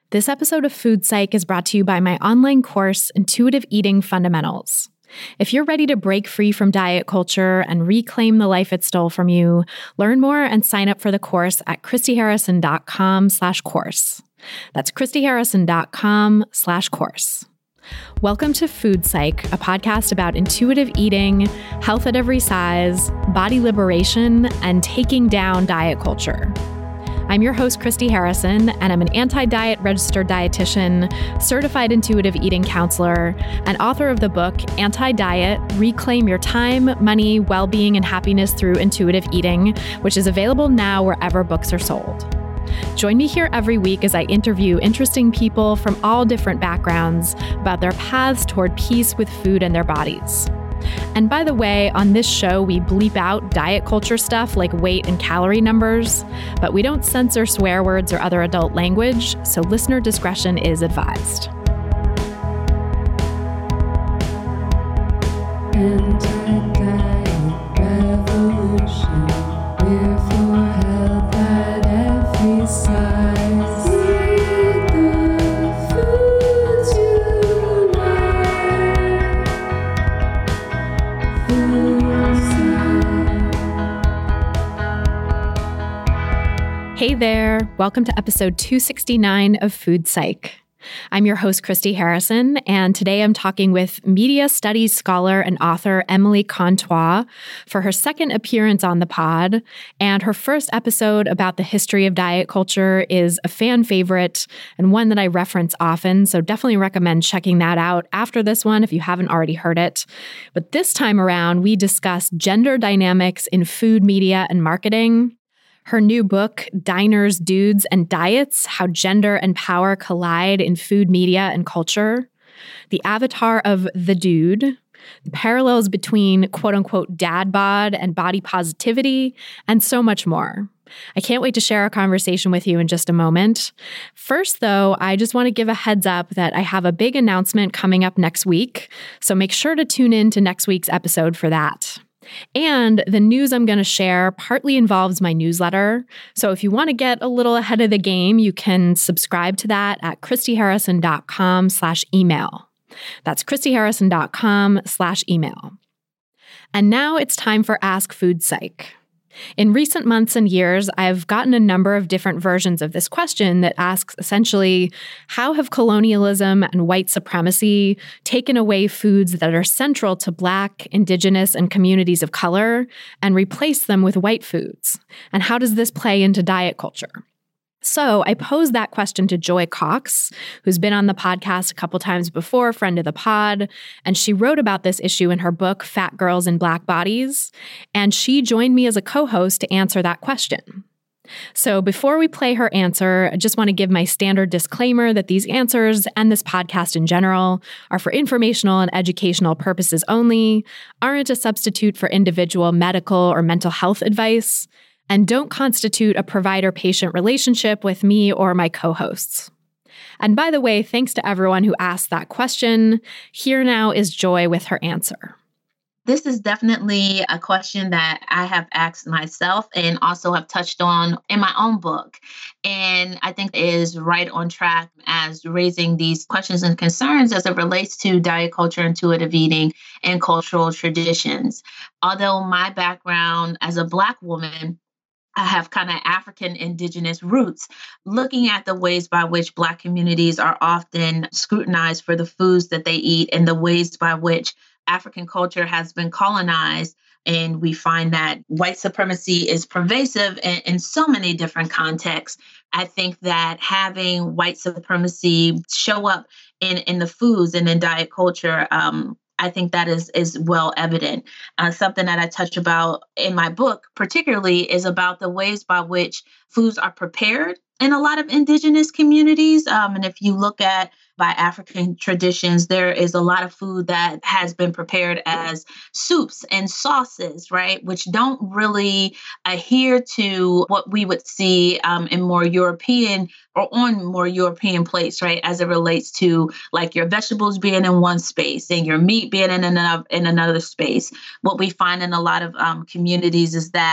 This episode of Food Psych is brought to you by my online course, Intuitive Eating Fundamentals. If you're ready to break free from diet culture and reclaim the life it stole from you, learn more and sign up for the course at christyharrison.com/course. That's christyharrison.com/course. Welcome to Food Psych, a podcast about intuitive eating, health at every size, body liberation, and taking down diet culture. I'm your host, Christy Harrison, and I'm an anti-diet registered dietitian, certified intuitive eating counselor, and author of the book, Anti-Diet: Reclaim Your Time, Money, Well-Being, and Happiness Through Intuitive Eating, which is available now wherever books are sold. Join me here every week as I interview interesting people from all different backgrounds about their paths toward peace with food and their bodies. And by the way, on this show, we bleep out diet culture stuff like weight and calorie numbers, but we don't censor swear words or other adult language, so listener discretion is advised. Anti-diet revolution, we're for health at every size. Eat the foods you like. Food Psych. Hey there, welcome to episode 269 of Food Psych. I'm your host, Christy Harrison, and today I'm talking with media studies scholar and author Emily Contois for her second appearance on the pod, and her first episode about the history of diet culture is a fan favorite and one that I reference often, so definitely recommend checking that out after this one if you haven't already heard it. But this time around, we discuss gender dynamics in food media and marketing. Her new book, Diners, Dudes, and Diets: How Gender and Power Collide in Food Media and Culture, the avatar of the dude, the parallels between quote-unquote dad bod and body positivity, and so much more. I can't wait to share our conversation with you in just a moment. First, though, I just want to give a heads up that I have a big announcement coming up next week, so make sure to tune in to next week's episode for that. And the news I'm going to share partly involves my newsletter. So if you want to get a little ahead of the game, you can subscribe to that at christyharrison.com/email. That's christyharrison.com/email. And now it's time for Ask Food Psych. In recent months and years, I've gotten a number of different versions of this question that asks essentially, how have colonialism and white supremacy taken away foods that are central to Black, Indigenous, and communities of color and replaced them with white foods? And how does this play into diet culture? So I posed that question to Joy Cox, who's been on the podcast a couple times before, friend of the pod, and she wrote about this issue in her book, Fat Girls in Black Bodies, and she joined me as a co-host to answer that question. So before we play her answer, I just want to give my standard disclaimer that these answers and this podcast in general are for informational and educational purposes only, aren't a substitute for individual medical or mental health advice, and don't constitute a provider-patient relationship with me or my co-hosts. And by the way, thanks to everyone who asked that question. Here now is Joy with her answer. This is definitely a question that I have asked myself and also have touched on in my own book. And I think is right on track as raising these questions and concerns as it relates to diet culture, intuitive eating, and cultural traditions. Although my background as a Black woman, I have kind of African indigenous roots, looking at the ways by which Black communities are often scrutinized for the foods that they eat and the ways by which African culture has been colonized. And we find that white supremacy is pervasive in so many different contexts. I think that having white supremacy show up in the foods and in diet culture, I think that is well evident. Something that I touch about in my book particularly is about the ways by which foods are prepared in a lot of indigenous communities. And if you look at by African traditions, there is a lot of food that has been prepared as soups and sauces, right? Which don't really adhere to what we would see in more European or on more European plates, right? As it relates to like your vegetables being in one space and your meat being in another space. What we find in a lot of communities is that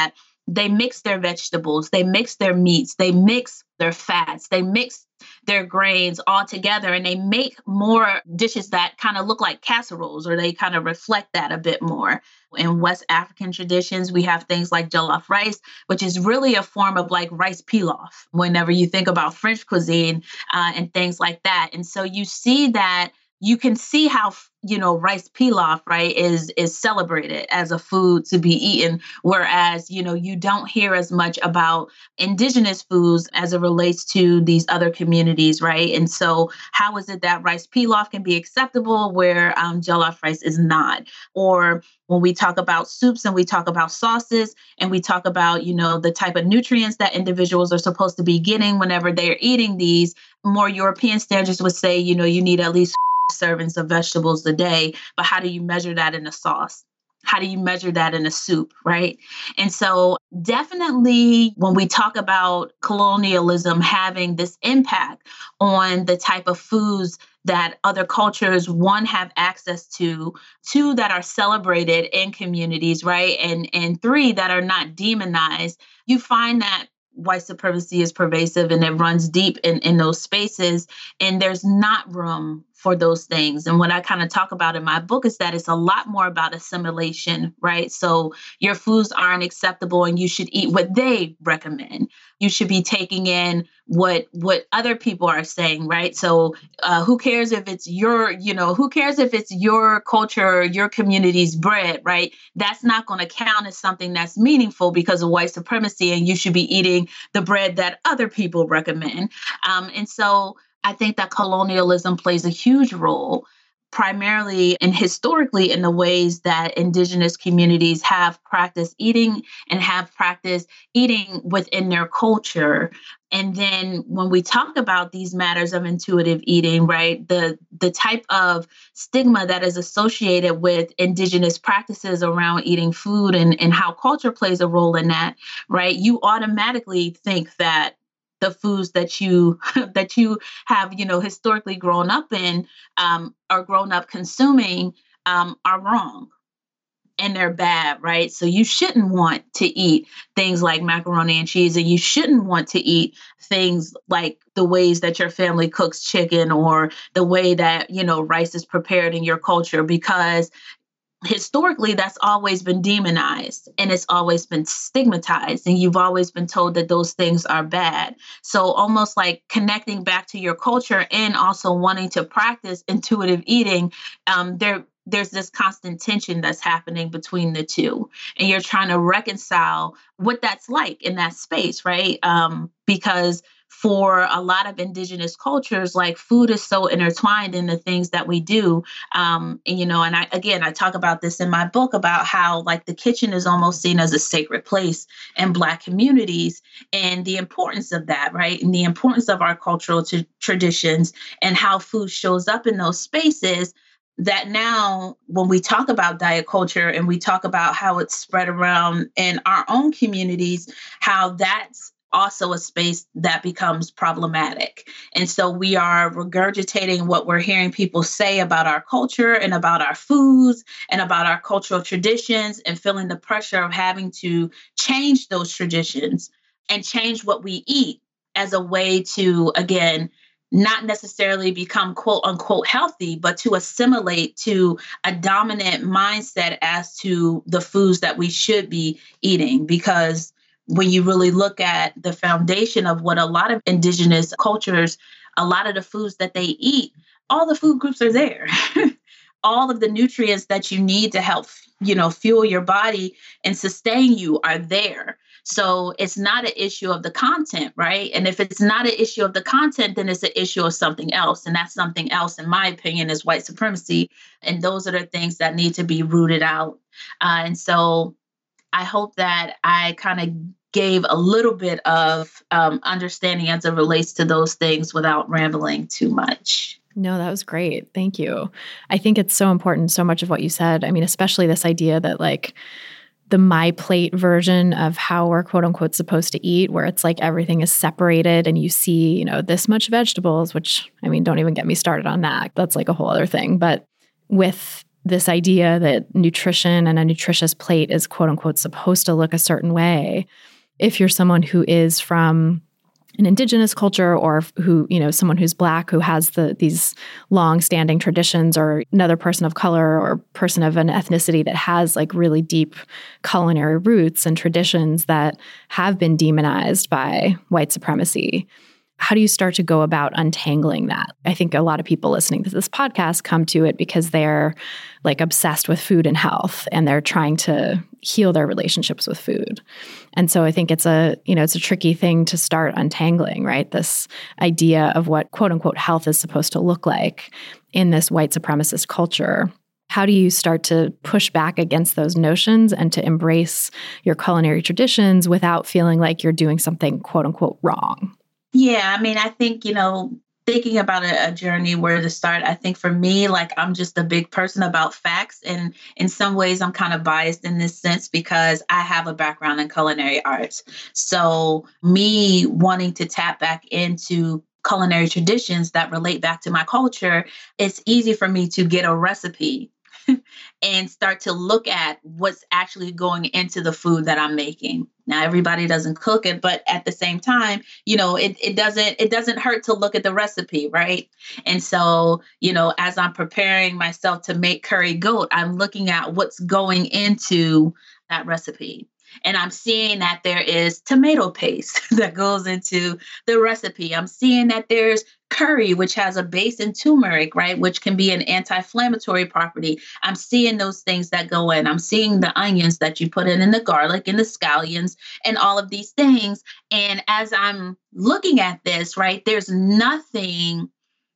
they mix their vegetables, they mix their meats, they mix their fats, they mix their grains all together, and they make more dishes that kind of look like casseroles, or they kind of reflect that a bit more. In West African traditions, we have things like jollof rice, which is really a form of like rice pilaf whenever you think about French cuisine and things like that. And so you see that you can see how, rice pilaf, right, is celebrated as a food to be eaten, whereas, you don't hear as much about indigenous foods as it relates to these other communities, right? And so how is it that rice pilaf can be acceptable where jollof rice is not? Or when we talk about soups and we talk about sauces and we talk about, the type of nutrients that individuals are supposed to be getting whenever they're eating these, more European standards would say, you need at least servings of vegetables a day, but how do you measure that in a sauce? How do you measure that in a soup, right? And so definitely when we talk about colonialism having this impact on the type of foods that other cultures, one, have access to, two, that are celebrated in communities, right? And three, that are not demonized, you find that white supremacy is pervasive and it runs deep in those spaces, and there's not room for those things. And what I kind of talk about in my book is that it's a lot more about assimilation, right? So your foods aren't acceptable and you should eat what they recommend. You should be taking in what other people are saying, right? So who cares if it's who cares if it's your culture, your community's bread, right? That's not going to count as something that's meaningful because of white supremacy, and you should be eating the bread that other people recommend. And so I think that colonialism plays a huge role, primarily and historically, in the ways that indigenous communities have practiced eating and have practiced eating within their culture. And then when we talk about these matters of intuitive eating, right, the type of stigma that is associated with indigenous practices around eating food and how culture plays a role in that, right, you automatically think that the foods that you have, historically grown up in or grown up consuming are wrong and they're bad, right? So you shouldn't want to eat things like macaroni and cheese, and you shouldn't want to eat things like the ways that your family cooks chicken or the way that, rice is prepared in your culture, because historically, that's always been demonized and it's always been stigmatized, and you've always been told that those things are bad. So almost like connecting back to your culture and also wanting to practice intuitive eating, there's this constant tension that's happening between the two. And you're trying to reconcile what that's like in that space, right? Because for a lot of indigenous cultures, like food is so intertwined in the things that we do. And I talk about this in my book about how like the kitchen is almost seen as a sacred place in Black communities, and the importance of that, right? And the importance of our cultural traditions and how food shows up in those spaces. That now, when we talk about diet culture and we talk about how it's spread around in our own communities, how that's also a space that becomes problematic. And so we are regurgitating what we're hearing people say about our culture and about our foods and about our cultural traditions, and feeling the pressure of having to change those traditions and change what we eat as a way to, again, not necessarily become quote unquote healthy, but to assimilate to a dominant mindset as to the foods that we should be eating. Because when you really look at the foundation of what a lot of indigenous cultures, a lot of the foods that they eat, all the food groups are there. All of the nutrients that you need to help, fuel your body and sustain you are there. So it's not an issue of the content, right? And if it's not an issue of the content, then it's an issue of something else. And that something else, in my opinion, is white supremacy. And those are the things that need to be rooted out. And so I hope that I kind of gave a little bit of understanding as it relates to those things without rambling too much. No, that was great. Thank you. I think it's so important, so much of what you said. I mean, especially this idea that like the my plate version of how we're quote unquote supposed to eat, where it's like everything is separated and you see, this much vegetables, which, I mean, don't even get me started on that. That's like a whole other thing. But with this idea that nutrition and a nutritious plate is quote unquote supposed to look a certain way. If you're someone who is from an indigenous culture or who, someone who's Black who has these long-standing traditions, or another person of color or person of an ethnicity that has like really deep culinary roots and traditions that have been demonized by white supremacy. How do you start to go about untangling that? I think a lot of people listening to this podcast come to it because they're like obsessed with food and health, and they're trying to heal their relationships with food. And so I think it's a tricky thing to start untangling, right? This idea of what quote unquote health is supposed to look like in this white supremacist culture. How do you start to push back against those notions and to embrace your culinary traditions without feeling like you're doing something quote unquote wrong? Yeah, I mean, I think, thinking about a journey where to start, I think for me, like I'm just a big person about facts. And in some ways, I'm kind of biased in this sense because I have a background in culinary arts. So me wanting to tap back into culinary traditions that relate back to my culture, it's easy for me to get a recipe and start to look at what's actually going into the food that I'm making. Now, everybody doesn't cook it, but at the same time, it doesn't hurt to look at the recipe, right? And so, as I'm preparing myself to make curry goat, I'm looking at what's going into that recipe. And I'm seeing that there is tomato paste that goes into the recipe. I'm seeing that there's curry, which has a base in turmeric, right, which can be an anti-inflammatory property. I'm seeing those things that go in. I'm seeing the onions that you put in and the garlic and the scallions and all of these things. And as I'm looking at this, right, there's nothing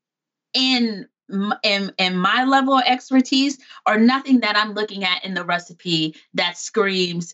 in my level of expertise, or nothing that I'm looking at in the recipe that screams,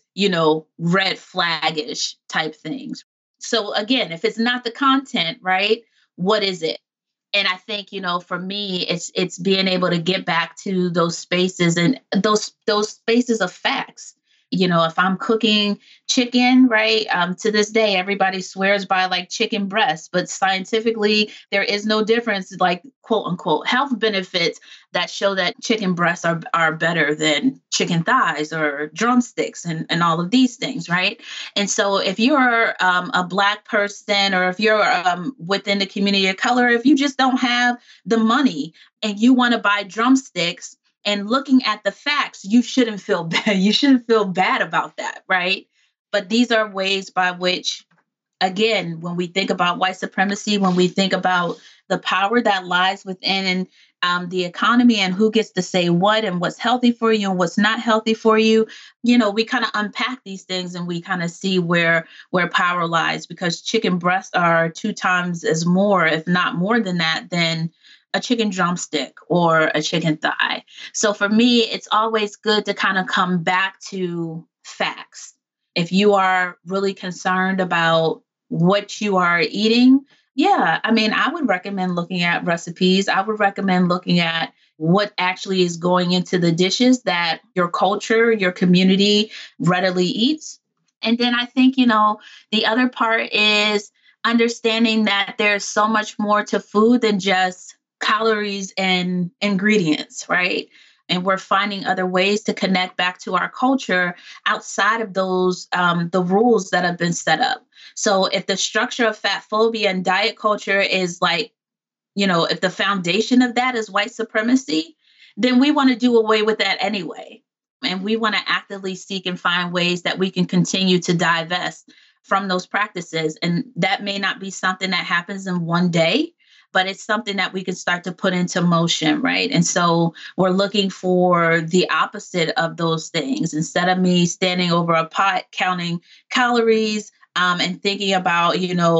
red flaggish type things. So again, if it's not the content, right, what is it? And I think, for me, it's being able to get back to those spaces and those spaces of facts. If I'm cooking chicken, right, to this day, everybody swears by like chicken breasts, but scientifically, there is no difference, like quote unquote health benefits that show that chicken breasts are better than chicken thighs or drumsticks and all of these things, right? And so if you're a Black person, or if you're within the community of color, if you just don't have the money and you want to buy drumsticks, and looking at the facts, you shouldn't feel bad. You shouldn't feel bad about that, right? But these are ways by which, again, when we think about white supremacy, when we think about the power that lies within the economy and who gets to say what and what's healthy for you and what's not healthy for you, we kind of unpack these things and we kind of see where power lies, because chicken breasts are 2 times as more, if not more than that, than a chicken drumstick or a chicken thigh. So for me, it's always good to kind of come back to facts. If you are really concerned about what you are eating, yeah, I mean, I would recommend looking at recipes. I would recommend looking at what actually is going into the dishes that your culture, your community readily eats. And then I think, the other part is understanding that there's so much more to food than just calories and ingredients, right? And we're finding other ways to connect back to our culture outside of those, the rules that have been set up. So if the structure of fat phobia and diet culture is like, if the foundation of that is white supremacy, then we want to do away with that anyway. And we want to actively seek and find ways that we can continue to divest from those practices. And that may not be something that happens in one day, but it's something that we can start to put into motion, right? And so we're looking for the opposite of those things. Instead of me standing over a pot counting calories and thinking about,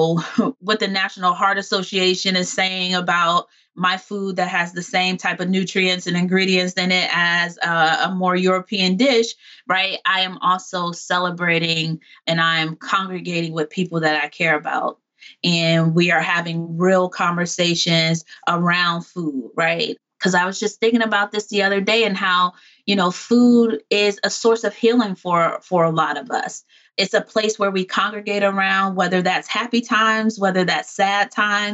what the National Heart Association is saying about my food that has the same type of nutrients and ingredients in it as a more European dish, right? I am also celebrating and I'm congregating with people that I care about. And we are having real conversations around food, right? Because I was just thinking about this the other day and how, food is a source of healing for a lot of us. It's a place where we congregate around, whether that's happy times, whether that's sad times.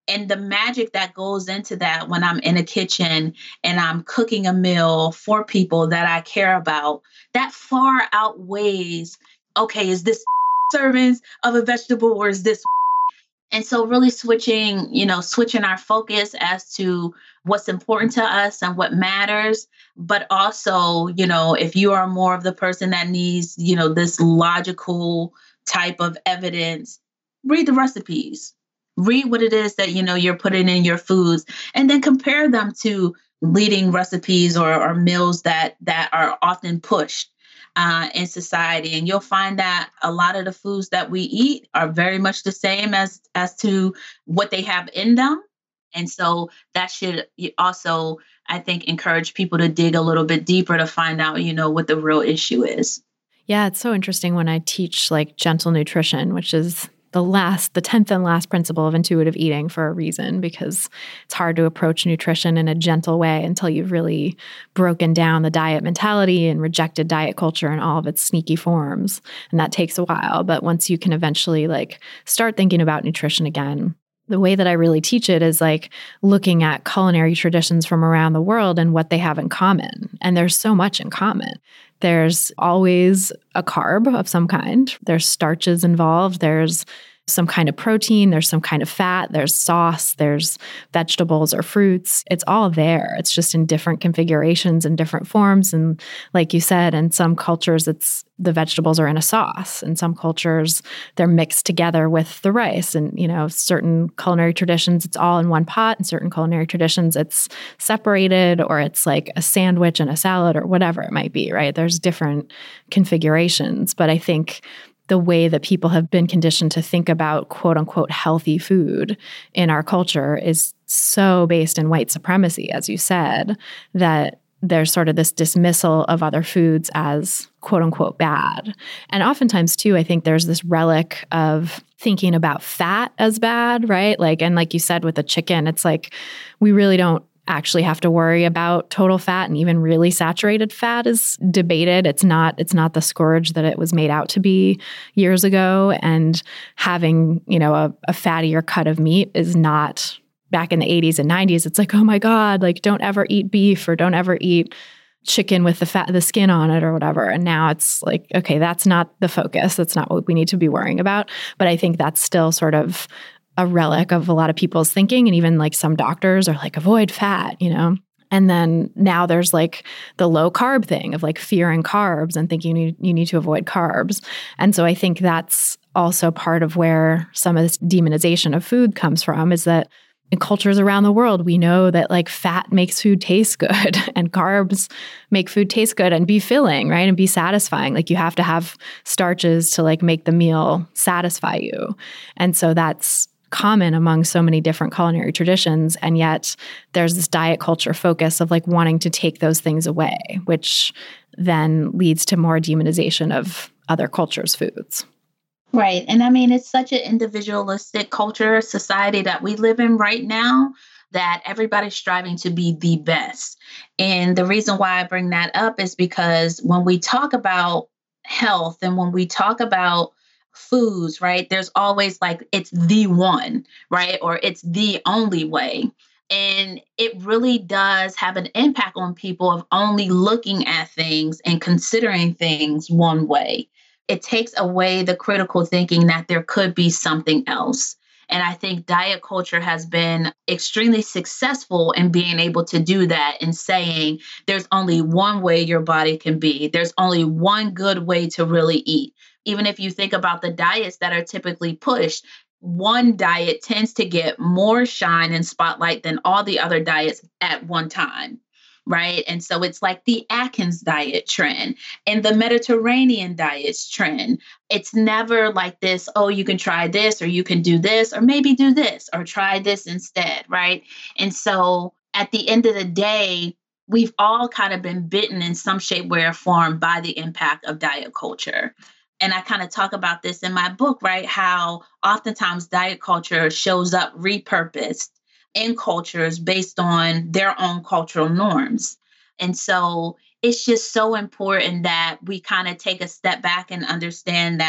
And the magic that goes into that when I'm in a kitchen and I'm cooking a meal for people that I care about, that far outweighs, okay, is this servings of a vegetable or is this? And so really switching our focus as to what's important to us and what matters. But also, if you are more of the person that needs, this logical type of evidence, read the recipes, read what it is that, you're putting in your foods, and then compare them to leading recipes or meals that are often pushed in society. And you'll find that a lot of the foods that we eat are very much the same as to what they have in them. And so that should also, I think, encourage people to dig a little bit deeper to find out, what the real issue is. Yeah, it's so interesting when I teach like gentle nutrition, which is the 10th and last principle of intuitive eating for a reason, because it's hard to approach nutrition in a gentle way until you've really broken down the diet mentality and rejected diet culture in all of its sneaky forms. And that takes a while. But once you can eventually like start thinking about nutrition again, the way that I really teach it is like looking at culinary traditions from around the world and what they have in common. And there's so much in common. There's always a carb of some kind. There's starches involved. There's some kind of protein. There's some kind of fat. There's sauce. There's vegetables or fruits. It's all there. It's just in different configurations and different forms. And like you said, in some cultures, it's the vegetables are in a sauce. In some cultures, they're mixed together with the rice. And, certain culinary traditions, it's all in one pot. In certain culinary traditions, it's separated, or it's like a sandwich and a salad or whatever it might be, right? There's different configurations. But I think the way that people have been conditioned to think about quote unquote healthy food in our culture is so based in white supremacy, as you said, that there's sort of this dismissal of other foods as quote unquote bad. And oftentimes too, I think there's this relic of thinking about fat as bad, right? And like you said with the chicken, it's like we really don't actually have to worry about total fat, and even really saturated fat is debated. It's not the scourge that it was made out to be years ago. And having, a fattier cut of meat is not, back in the 80s and 90s, it's like, oh my God, like don't ever eat beef or don't ever eat chicken with the skin on it or whatever. And now it's like, okay, that's not the focus. That's not what we need to be worrying about. But I think that's still sort of a relic of a lot of people's thinking. And even like some doctors are like, avoid fat, And then now there's like the low carb thing of like fearing carbs and thinking you need to avoid carbs. And so I think that's also part of where some of this demonization of food comes from, is that in cultures around the world, we know that like fat makes food taste good and carbs make food taste good and be filling, right? And be satisfying. Like you have to have starches to like make the meal satisfy you. And so that's common among so many different culinary traditions. And yet there's this diet culture focus of like wanting to take those things away, which then leads to more demonization of other cultures' foods. Right. And I mean, it's such an individualistic culture, society that we live in right now, that everybody's striving to be the best. And the reason why I bring that up is because when we talk about health and when we talk about foods, right, there's always like, it's the one, right? Or it's the only way. And it really does have an impact on people of only looking at things and considering things one way. It takes away the critical thinking that there could be something else. And I think diet culture has been extremely successful in being able to do that and saying there's only one way your body can be. There's only one good way to really eat. Even if you think about the diets that are typically pushed, one diet tends to get more shine and spotlight than all the other diets at one time. Right. And so it's like the Atkins diet trend and the Mediterranean diets trend. It's never like this, oh, you can try this or you can do this or maybe do this or try this instead. Right. And so at the end of the day, we've all kind of been bitten in some shape, way, or form by the impact of diet culture. And I kind of talk about this in my book, right? How oftentimes diet culture shows up repurposed in cultures based on their own cultural norms. And so it's just so important that we kind of take a step back and understand that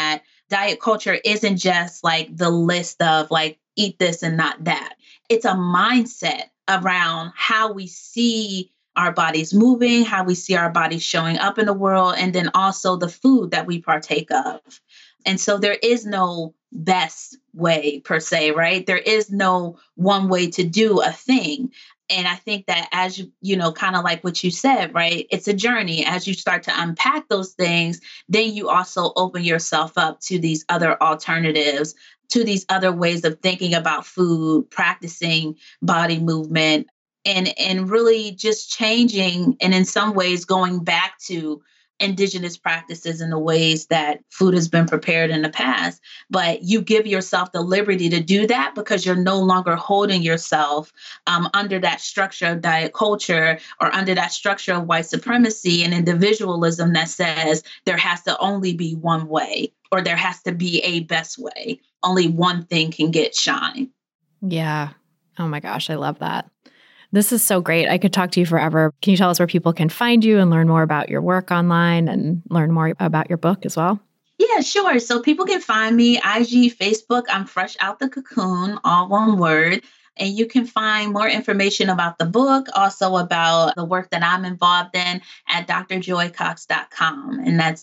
diet culture isn't just like the list of like, eat this and not that. It's a mindset around how we see our bodies moving, how we see our bodies showing up in the world, and then also the food that we partake of. And so there is no best way per se, right? There is no one way to do a thing. And I think that as you know, kind of like what you said, right? It's a journey. As you start to unpack those things, then you also open yourself up to these other alternatives, to these other ways of thinking about food, practicing body movement, and really just changing, and in some ways going back to indigenous practices in the ways that food has been prepared in the past. But you give yourself the liberty to do that because you're no longer holding yourself under that structure of diet culture or under that structure of white supremacy and individualism that says there has to only be one way or there has to be a best way. Only one thing can get shine. Yeah. Oh my gosh, I love that. This is so great. I could talk to you forever. Can you tell us where people can find you and learn more about your work online and learn more about your book as well? Yeah, sure. So people can find me IG, Facebook. I'm Fresh Out the Cocoon, all one word. And you can find more information about the book, also about the work that I'm involved in at drjoycox.com. And that's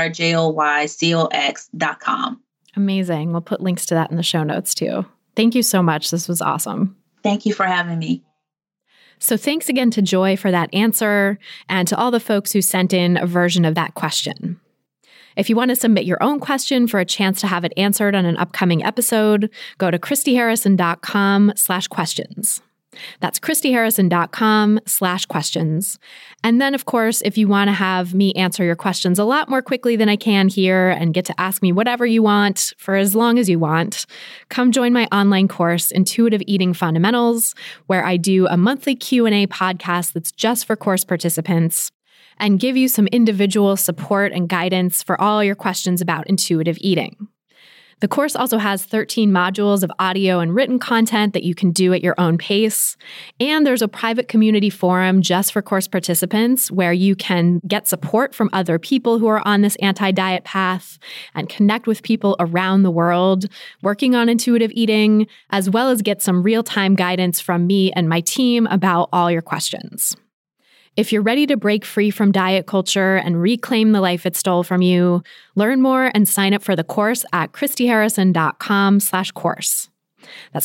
drjoycox.com. Amazing. We'll put links to that in the show notes too. Thank you so much. This was awesome. Thank you for having me. So thanks again to Joy for that answer and to all the folks who sent in a version of that question. If you want to submit your own question for a chance to have it answered on an upcoming episode, go to christyharrison.com/questions. That's christyharrison.com/questions. And then, of course, if you want to have me answer your questions a lot more quickly than I can here and get to ask me whatever you want for as long as you want, come join my online course, Intuitive Eating Fundamentals, where I do a monthly Q&A podcast that's just for course participants and give you some individual support and guidance for all your questions about intuitive eating. The course also has 13 modules of audio and written content that you can do at your own pace. And there's a private community forum just for course participants where you can get support from other people who are on this anti-diet path and connect with people around the world working on intuitive eating, as well as get some real-time guidance from me and my team about all your questions. If you're ready to break free from diet culture and reclaim the life it stole from you, learn more and sign up for the course at christyharrison.com/course. That's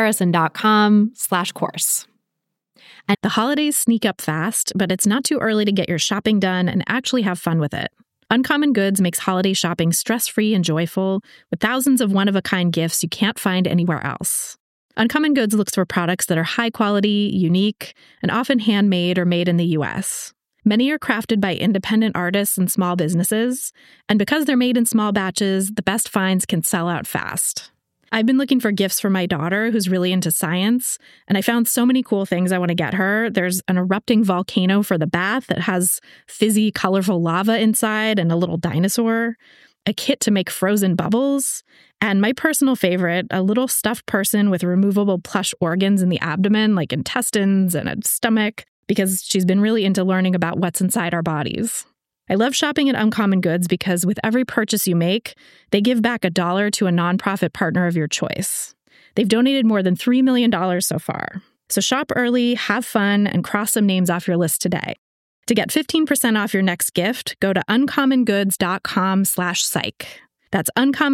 christyharrison.com/course. And the holidays sneak up fast, but it's not too early to get your shopping done and actually have fun with it. Uncommon Goods makes holiday shopping stress-free and joyful with thousands of one-of-a-kind gifts you can't find anywhere else. Uncommon Goods looks for products that are high quality, unique, and often handmade or made in the U.S. Many are crafted by independent artists and small businesses, and because they're made in small batches, the best finds can sell out fast. I've been looking for gifts for my daughter, who's really into science, and I found so many cool things I want to get her. There's an erupting volcano for the bath that has fizzy, colorful lava inside and a little dinosaur, a kit to make frozen bubbles, and my personal favorite, a little stuffed person with removable plush organs in the abdomen, like intestines and a stomach, because she's been really into learning about what's inside our bodies. I love shopping at Uncommon Goods because with every purchase you make, they give back $1 to a nonprofit partner of your choice. They've donated more than $3 million so far. So shop early, have fun, and cross some names off your list today. To get 15% off your next gift, go to uncommongoods.com/psych. That's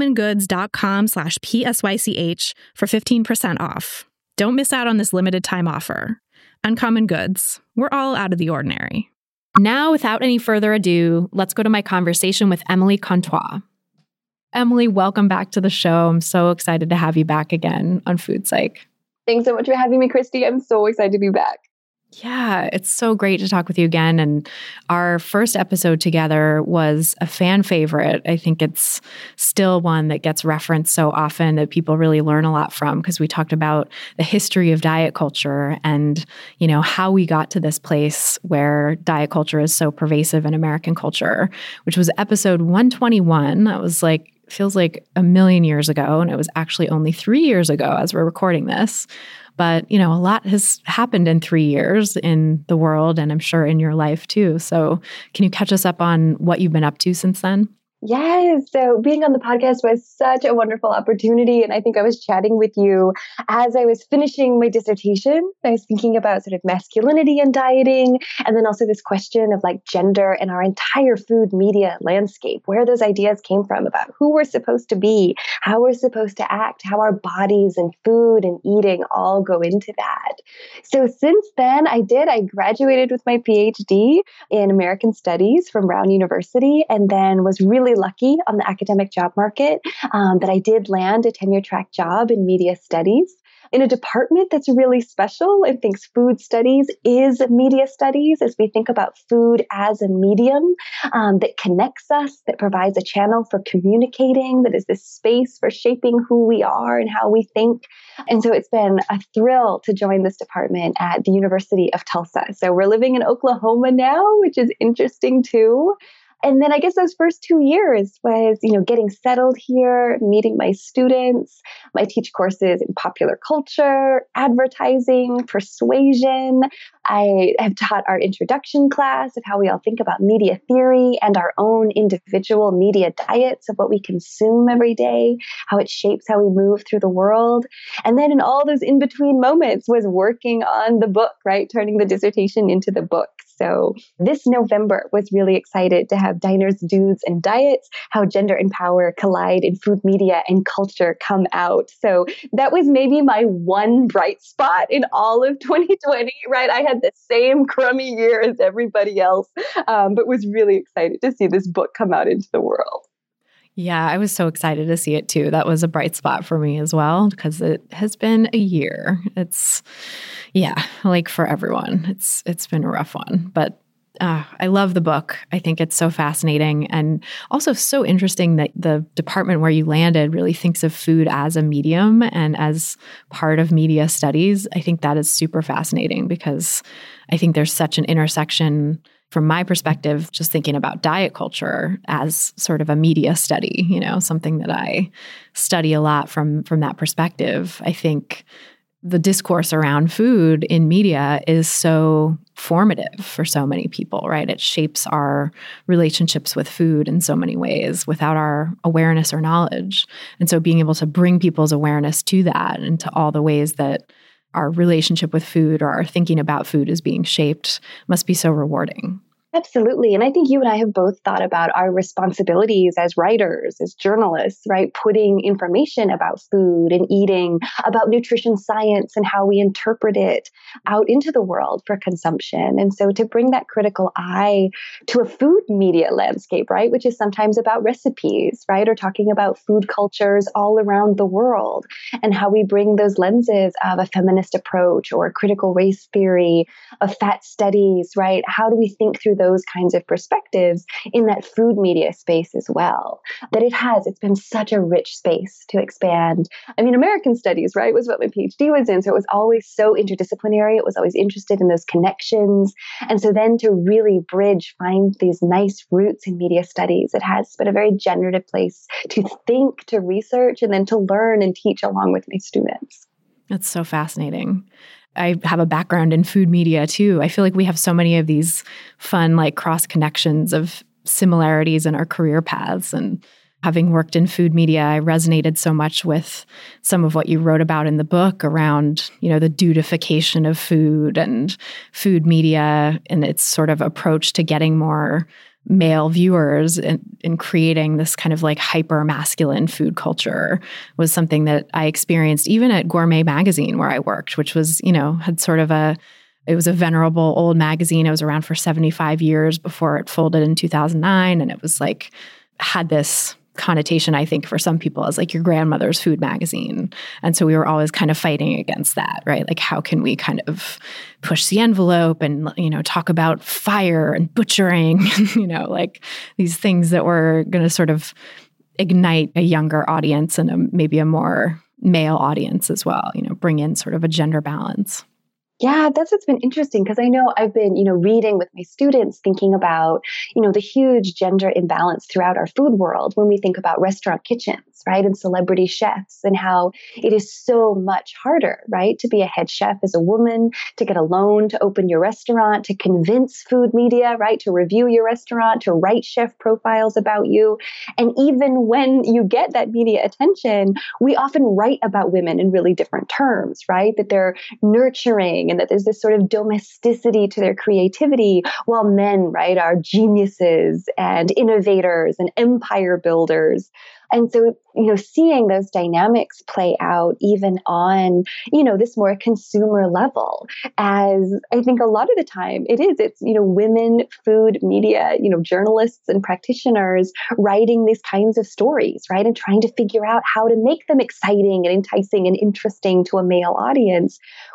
uncommongoods.com/PSYCH for 15% off. Don't miss out on this limited time offer. Uncommon Goods. We're all out of the ordinary. Now, without any further ado, let's go to my conversation with Emily Contois. Emily, welcome back to the show. I'm so excited to have you back again on Food Psych. Thanks so much for having me, Christy. I'm so excited to be back. Yeah, it's so great to talk with you again. And our first episode together was a fan favorite. I think it's still one that gets referenced so often that people really learn a lot from, because we talked about the history of diet culture and, you know, how we got to this place where diet culture is so pervasive in American culture, which was episode 121. That was like, feels like a million years ago. And it was actually only 3 years ago as we're recording this. But, you know, a lot has happened in 3 years in the world, and I'm sure in your life too. So can you catch us up on what you've been up to since then? Yes. So being on the podcast was such a wonderful opportunity. And I think I was chatting with you as I was finishing my dissertation. I was thinking about sort of masculinity and dieting, and then also this question of like gender and our entire food media landscape, where those ideas came from about who we're supposed to be, how we're supposed to act, how our bodies and food and eating all go into that. So since then, I graduated with my PhD in American Studies from Brown University, and then was really lucky on the academic job market that I did land a tenure track job in media studies in a department that's really special and thinks food studies is media studies as we think about food as a medium that connects us, that provides a channel for communicating, that is this space for shaping who we are and how we think. And so it's been a thrill to join this department at the University of Tulsa. So we're living in Oklahoma now, which is interesting too. And then I guess those first 2 years was, getting settled here, meeting my students. I teach courses in popular culture, advertising, persuasion. I have taught our introduction class of how we all think about media theory and our own individual media diets of what we consume every day, how it shapes how we move through the world. And then in all those in-between moments was working on the book, right? Turning the dissertation into the book. So this November was really excited to have Diners, Dudes, and Diets, How Gender and Power Collide in Food Media and Culture come out. So that was maybe my one bright spot in all of 2020, right? I had the same crummy year as everybody else, but was really excited to see this book come out into the world. Yeah, I was so excited to see it too. That was a bright spot for me as well, because it has been a year. Like for everyone, it's been a rough one, but I love the book. I think it's so fascinating and also so interesting that the department where you landed really thinks of food as a medium and as part of media studies. I think that is super fascinating because I think there's such an intersection from my perspective, just thinking about diet culture as sort of a media study, something that I study a lot from that perspective. I think the discourse around food in media is so formative for so many people, right? It shapes our relationships with food in so many ways without our awareness or knowledge. And so being able to bring people's awareness to that and to all the ways that our relationship with food or our thinking about food is being shaped must be so rewarding. Absolutely. And I think you and I have both thought about our responsibilities as writers, as journalists, right? Putting information about food and eating, about nutrition science and how we interpret it out into the world for consumption. And so to bring that critical eye to a food media landscape, right? Which is sometimes about recipes, right? Or talking about food cultures all around the world and how we bring those lenses of a feminist approach or critical race theory, of fat studies, right? How do we think through those kinds of perspectives in that food media space as well? It's been such a rich space to expand. I mean, American studies, right, was what my PhD was in. So it was always so interdisciplinary. It was always interested in those connections. And so then to really find these nice roots in media studies, it has been a very generative place to think, to research, and then to learn and teach along with my students. That's so fascinating. I have a background in food media too. I feel like we have so many of these fun, like cross connections of similarities in our career paths. And having worked in food media, I resonated so much with some of what you wrote about in the book around, the dudification of food and food media and its sort of approach to getting more male viewers in creating this kind of like hyper masculine food culture was something that I experienced even at Gourmet Magazine where I worked, which was, it was a venerable old magazine. It was around for 75 years before it folded in 2009. And it was like, had this connotation, I think, for some people as like your grandmother's food magazine. And so we were always kind of fighting against that, right? Like, how can we kind of push the envelope and, talk about fire and butchering, like these things that were going to sort of ignite a younger audience and maybe a more male audience as well, bring in sort of a gender balance. Yeah, that's what's been interesting because I know I've been, reading with my students, thinking about, the huge gender imbalance throughout our food world when we think about restaurant kitchens, right? And celebrity chefs, and how it is so much harder, right? To be a head chef as a woman, to get a loan to open your restaurant, to convince food media, right? To review your restaurant, to write chef profiles about you. And even when you get that media attention, we often write about women in really different terms, right? That they're nurturing and that there's this sort of domesticity to their creativity, while men, right, are geniuses and innovators and empire builders. And so, seeing those dynamics play out even on, this more consumer level, as I think a lot of the time it's, women, food media, journalists and practitioners writing these kinds of stories, right? And trying to figure out how to make them exciting and enticing and interesting to a male audience.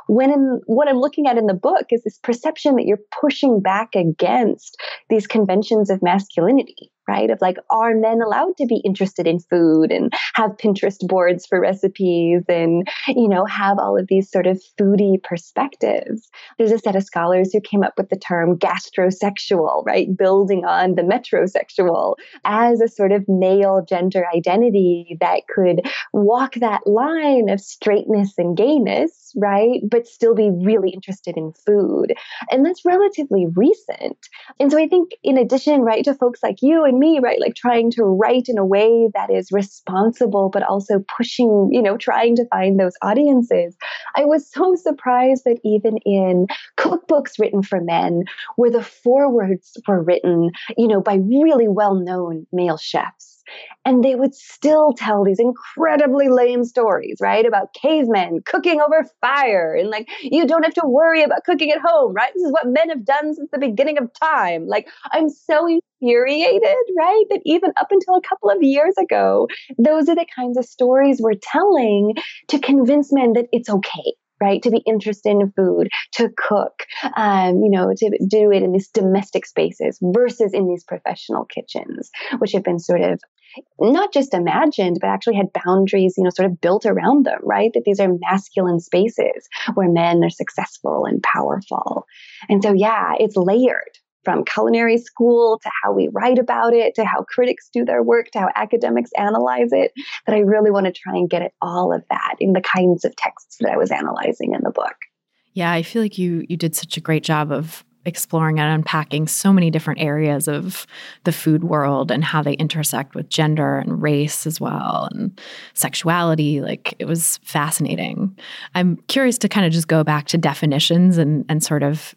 What I'm looking at in the book is this perception that you're pushing back against these conventions of masculinity, right? Of like, are men allowed to be interested in food and have Pinterest boards for recipes and, have all of these sort of foodie perspectives? There's a set of scholars who came up with the term gastrosexual, right? Building on the metrosexual as a sort of male gender identity that could walk that line of straightness and gayness, right? But still be really interested in food. And that's relatively recent. And so I think in addition, right, to folks like you and me, right, like trying to write in a way that is responsible, but also pushing, trying to find those audiences, I was so surprised that even in cookbooks written for men, where the forewords were written, by really well-known male chefs, and they would still tell these incredibly lame stories, right? About cavemen cooking over fire. And like, you don't have to worry about cooking at home, right? This is what men have done since the beginning of time. Like, I'm so infuriated, right? That even up until a couple of years ago, those are the kinds of stories we're telling to convince men that it's okay, right? To be interested in food, to cook, to do it in these domestic spaces versus in these professional kitchens, which have been sort of not just imagined, but actually had boundaries, sort of built around them, right? That these are masculine spaces where men are successful and powerful. And so, yeah, it's layered from culinary school to how we write about it, to how critics do their work, to how academics analyze it, that I really want to try and get at all of that in the kinds of texts that I was analyzing in the book. Yeah, I feel like you did such a great job of exploring and unpacking so many different areas of the food world and how they intersect with gender and race as well, and sexuality. Like, it was fascinating. I'm curious to kind of just go back to definitions and sort of,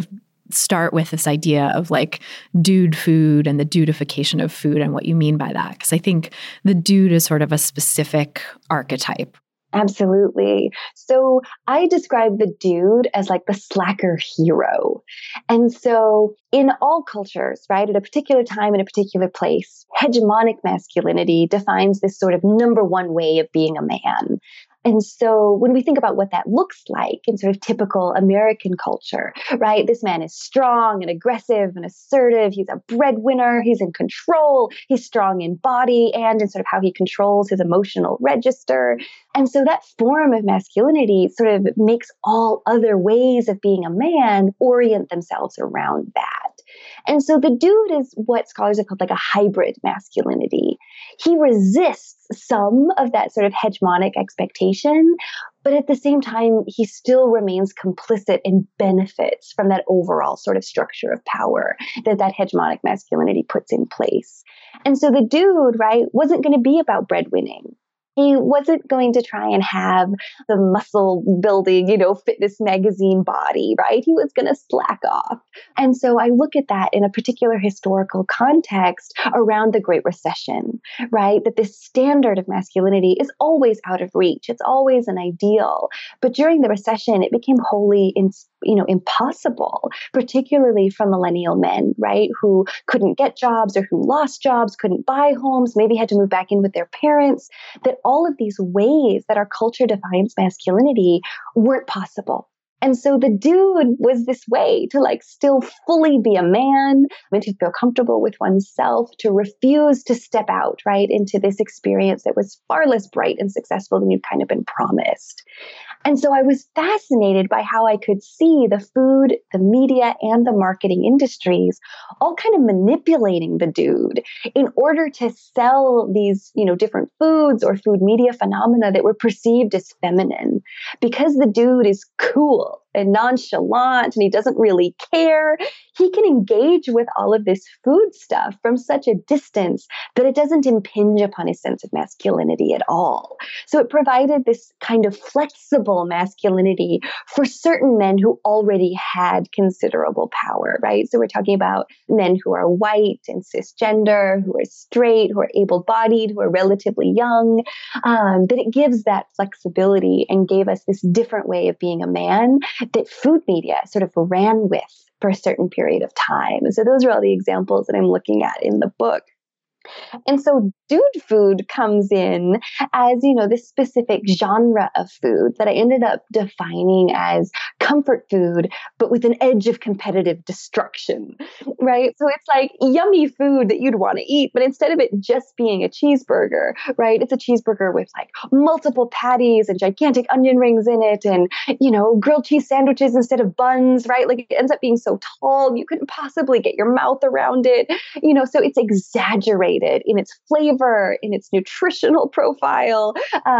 start with this idea of like dude food and the dudification of food and what you mean by that. Because I think the dude is sort of a specific archetype. Absolutely. So I describe the dude as like the slacker hero. And so in all cultures, right, at a particular time in a particular place, hegemonic masculinity defines this sort of number one way of being a man. And so when we think about what that looks like in sort of typical American culture, right, this man is strong and aggressive and assertive. He's a breadwinner. He's in control. He's strong in body and in sort of how he controls his emotional register. And so that form of masculinity sort of makes all other ways of being a man orient themselves around that. And so the dude is what scholars have called like a hybrid masculinity. He resists some of that sort of hegemonic expectation, but at the same time, he still remains complicit and benefits from that overall sort of structure of power that hegemonic masculinity puts in place. And so the dude, right, wasn't going to be about breadwinning. He wasn't going to try and have the muscle building, fitness magazine body, right? He was going to slack off. And so I look at that in a particular historical context around the Great Recession, right? That this standard of masculinity is always out of reach. It's always an ideal. But during the recession, it became wholly impossible, particularly from millennial men, right? Who couldn't get jobs or who lost jobs, couldn't buy homes, maybe had to move back in with their parents, that all of these ways that our culture defines masculinity weren't possible. And so the dude was this way to like still fully be a man, and to feel comfortable with oneself, to refuse to step out, right, into this experience that was far less bright and successful than you'd kind of been promised. And so I was fascinated by how I could see the food, the media, and the marketing industries all kind of manipulating the dude in order to sell these, different foods or food media phenomena that were perceived as feminine. Because the dude is cool and nonchalant and he doesn't really care, he can engage with all of this food stuff from such a distance that it doesn't impinge upon his sense of masculinity at all. So it provided this kind of flexible masculinity for certain men who already had considerable power, right? So we're talking about men who are white and cisgender, who are straight, who are able-bodied, who are relatively young, that it gives that flexibility and gave us this different way of being a man that food media sort of ran with for a certain period of time. And so those are all the examples that I'm looking at in the book. And so dude food comes in as, this specific genre of food that I ended up defining as comfort food, but with an edge of competitive destruction, right? So it's like yummy food that you'd want to eat, but instead of it just being a cheeseburger, right? It's a cheeseburger with like multiple patties and gigantic onion rings in it and, grilled cheese sandwiches instead of buns, right? Like it ends up being so tall, you couldn't possibly get your mouth around it, so it's exaggerated in its flavor, in its nutritional profile,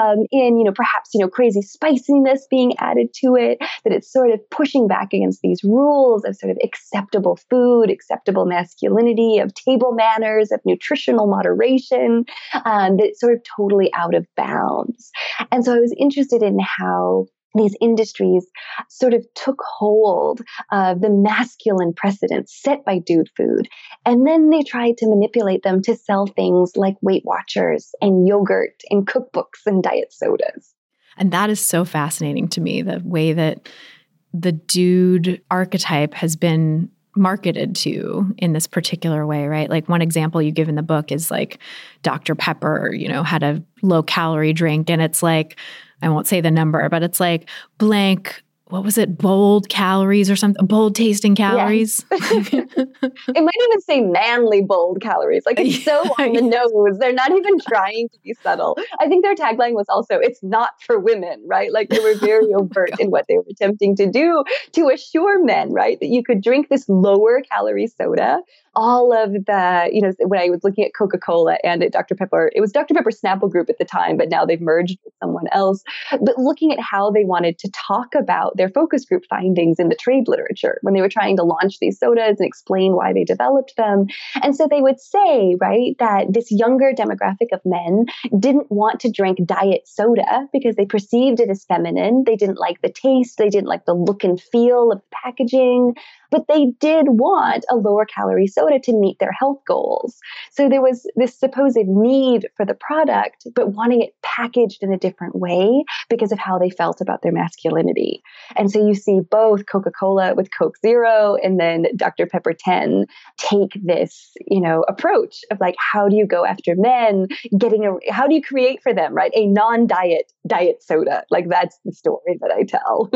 in, perhaps, crazy spiciness being added to it, that it's sort of pushing back against these rules of sort of acceptable food, acceptable masculinity, of table manners, of nutritional moderation, that's sort of totally out of bounds. And so I was interested in how these industries sort of took hold of the masculine precedents set by dude food. And then they tried to manipulate them to sell things like Weight Watchers and yogurt and cookbooks and diet sodas. And that is so fascinating to me, the way that the dude archetype has been marketed to in this particular way, right? Like one example you give in the book is like Dr. Pepper, had a low calorie drink and it's like, I won't say the number, but it's like blank, what was it? Bold calories or something, bold tasting calories. Yes. It might even say manly bold calories. Like it's so on the nose. They're not even trying to be subtle. I think their tagline was also, it's not for women, right? Like they were very overt in what they were attempting to do to assure men, right? That you could drink this lower calorie soda. All of the, when I was looking at Coca-Cola and at Dr. Pepper, it was Dr. Pepper Snapple Group at the time, but now they've merged with someone else. But looking at how they wanted to talk about their focus group findings in the trade literature when they were trying to launch these sodas and explain why they developed them. And so they would say, right, that this younger demographic of men didn't want to drink diet soda because they perceived it as feminine. They didn't like the taste. They didn't like the look and feel of the packaging. But they did want a lower calorie soda to meet their health goals. So there was this supposed need for the product, but wanting it packaged in a different way because of how they felt about their masculinity. And so you see both Coca-Cola with Coke Zero and then Dr. Pepper 10 take this, approach of like, how do you go after men, how do you create for them, right? A non-diet diet soda. Like that's the story that I tell.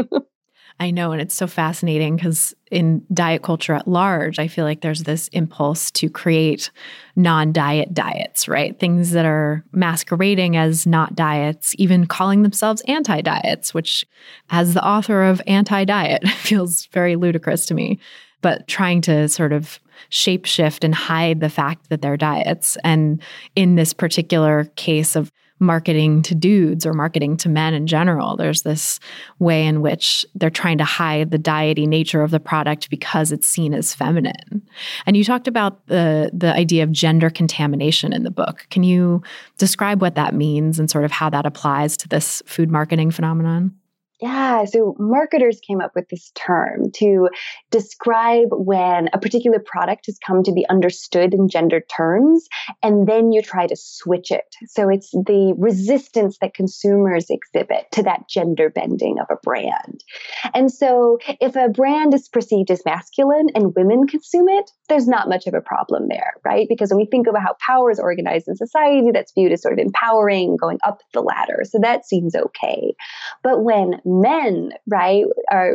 I know. And it's so fascinating because in diet culture at large, I feel like there's this impulse to create non-diet diets, right? Things that are masquerading as not diets, even calling themselves anti-diets, which as the author of Anti-Diet feels very ludicrous to me, but trying to sort of shapeshift and hide the fact that they're diets. And in this particular case of marketing to dudes or marketing to men in general, there's this way in which they're trying to hide the diety nature of the product because it's seen as feminine. And you talked about the idea of gender contamination in the book. Can you describe what that means and sort of how that applies to this food marketing phenomenon? Yeah, so marketers came up with this term to describe when a particular product has come to be understood in gendered terms, and then you try to switch it. So it's the resistance that consumers exhibit to that gender bending of a brand. And so if a brand is perceived as masculine and women consume it, there's not much of a problem there, right? Because when we think about how power is organized in society, that's viewed as sort of empowering, going up the ladder. So that seems okay. But when men, right, are,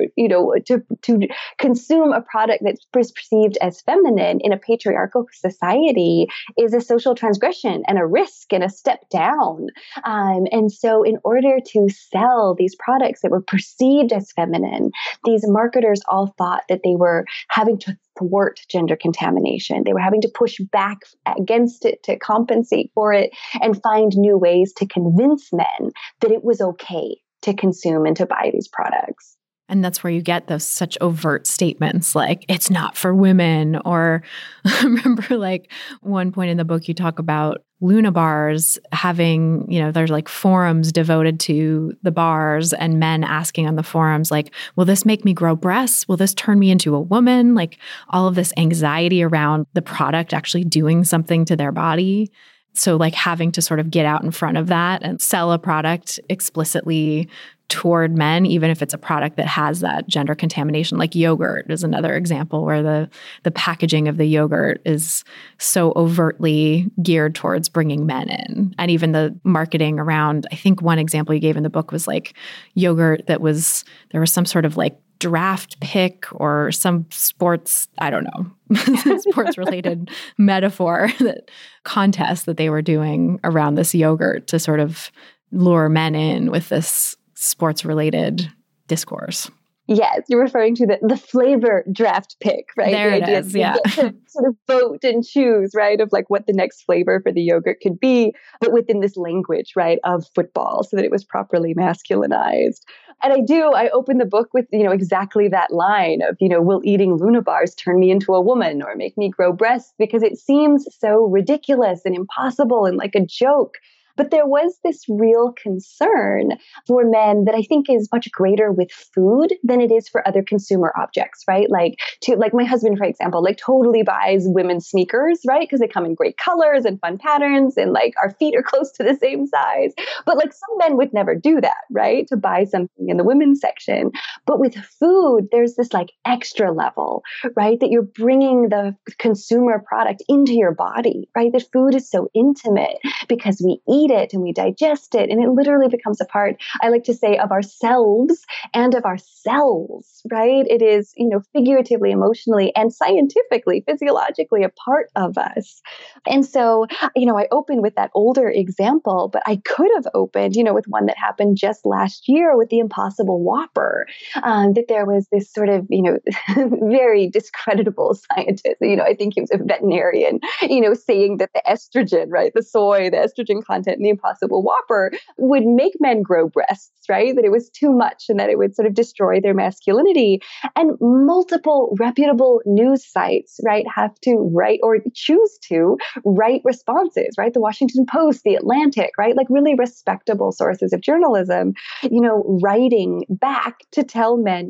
to consume a product that's perceived as feminine in a patriarchal society is a social transgression and a risk and a step down. And so in order to sell these products that were perceived as feminine, these marketers all thought that they were having to thwart gender contamination. They were having to push back against it to compensate for it and find new ways to convince men that it was okay to consume and to buy these products. And that's where you get those such overt statements like, it's not for women. Or I remember like one point in the book, you talk about Luna bars having, there's like forums devoted to the bars and men asking on the forums, like, will this make me grow breasts? Will this turn me into a woman? Like all of this anxiety around the product actually doing something to their body. So like having to sort of get out in front of that and sell a product explicitly toward men, even if it's a product that has that gender contamination, like yogurt is another example where the packaging of the yogurt is so overtly geared towards bringing men in. And even the marketing around, I think one example you gave in the book was like yogurt there was some sort of like draft pick or some sports, I don't know, sports related metaphor, that contest that they were doing around this yogurt to sort of lure men in with this sports related discourse. Yes, you're referring to the flavor draft pick, right? There the it idea is, yeah. To sort of vote and choose, right, of like what the next flavor for the yogurt could be, but within this language, right, of football, so that it was properly masculinized. And I open the book with, exactly that line of, will eating Luna bars turn me into a woman or make me grow breasts? Because it seems so ridiculous and impossible and like a joke. But there was this real concern for men that I think is much greater with food than it is for other consumer objects, right? Like my husband, for example, like totally buys women's sneakers, right? Because they come in great colors and fun patterns and like our feet are close to the same size. But like some men would never do that, right? To buy something in the women's section. But with food, there's this like extra level, right? That you're bringing the consumer product into your body, right? That food is so intimate because we eat it and we digest it, and it literally becomes a part, I like to say, of ourselves and of our cells, right? It is, figuratively, emotionally, and scientifically, physiologically a part of us. And so, I open with that older example, but I could have opened, with one that happened just last year with the Impossible Whopper, that there was this sort of, very discreditable scientist, I think he was a veterinarian, saying that the estrogen, right, the estrogen content in the Impossible Whopper would make men grow breasts, right? That it was too much and that it would sort of destroy their masculinity. And multiple reputable news sites, right, have to write or choose to write responses, right? The Washington Post, The Atlantic, right? Like really respectable sources of journalism, writing back to tell men,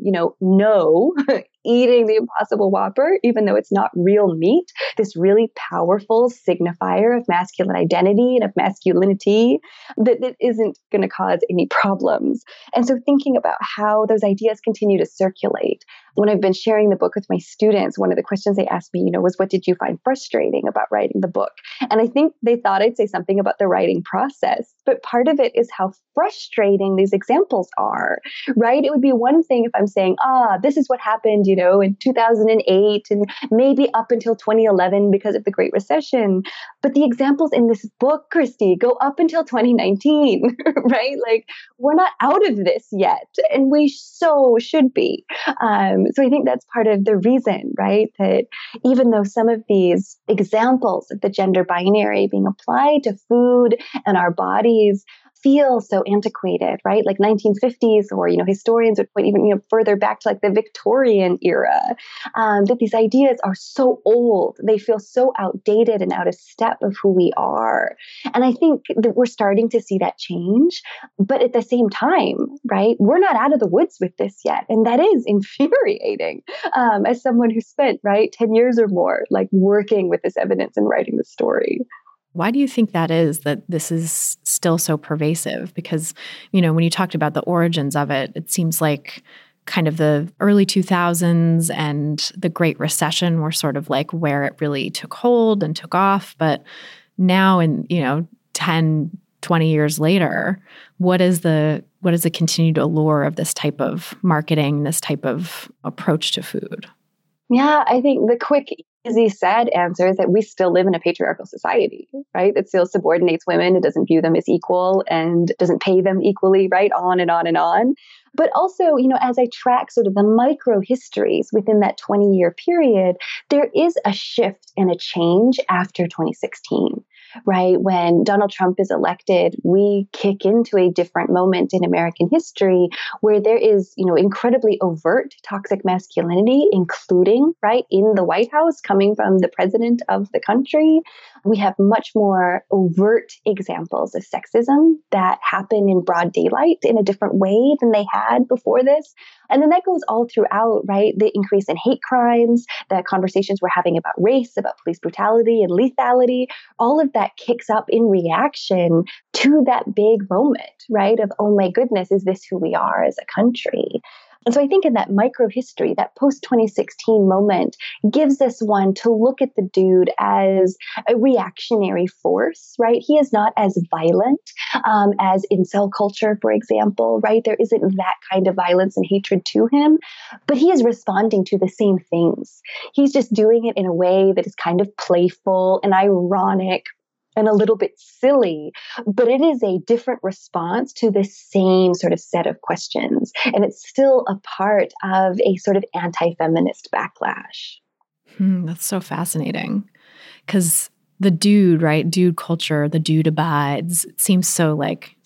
no, eating the Impossible Whopper, even though it's not real meat, this really powerful signifier of masculine identity and of masculinity that isn't going to cause any problems. And so thinking about how those ideas continue to circulate. When I've been sharing the book with my students, one of the questions they asked me, was what did you find frustrating about writing the book? And I think they thought I'd say something about the writing process, but part of it is how frustrating these examples are, right? It would be one thing if I'm saying, this is what happened, in 2008 and maybe up until 2011 because of the Great Recession. But the examples in this book, Christy, go up until 2019, right? Like we're not out of this yet, and we so should be. So I think that's part of the reason, right? That even though some of these examples of the gender binary being applied to food and our bodies feel so antiquated, right? Like 1950s, or, historians would point even, further back to like the Victorian era, that these ideas are so old, they feel so outdated and out of step of who we are. And I think that we're starting to see that change, but at the same time, right, we're not out of the woods with this yet. And that is infuriating as someone who spent, right, 10 years or more, like working with this evidence and writing the story. Why do you think that is, that this is still so pervasive? Because, when you talked about the origins of it, it seems like kind of the early 2000s and the Great Recession were sort of like where it really took hold and took off. But now in, 10, 20 years later, what is the continued allure of this type of marketing, this type of approach to food? Yeah, I think the quick, easy, sad answer is that we still live in a patriarchal society, right? That still subordinates women. It doesn't view them as equal and doesn't pay them equally, right? On and on and on. But also, as I track sort of the micro histories within that 20-year period, there is a shift and a change after 2016. Right? When Donald Trump is elected, we kick into a different moment in American history where there is, incredibly overt toxic masculinity, including, right, in the White House coming from the president of the country. We have much more overt examples of sexism that happen in broad daylight in a different way than they had before this. And then that goes all throughout, right? The increase in hate crimes, the conversations we're having about race, about police brutality and lethality, all of that kicks up in reaction to that big moment, right? Of, oh my goodness, is this who we are as a country? And so I think in that micro history, that post-2016 moment gives us one to look at the dude as a reactionary force, right? He is not as violent as incel culture, for example, right? There isn't that kind of violence and hatred to him, but he is responding to the same things. He's just doing it in a way that is kind of playful and ironic and a little bit silly, but it is a different response to the same sort of set of questions. And it's still a part of a sort of anti-feminist backlash. That's so fascinating. Because the dude, right? Dude culture, the dude abides. It seems so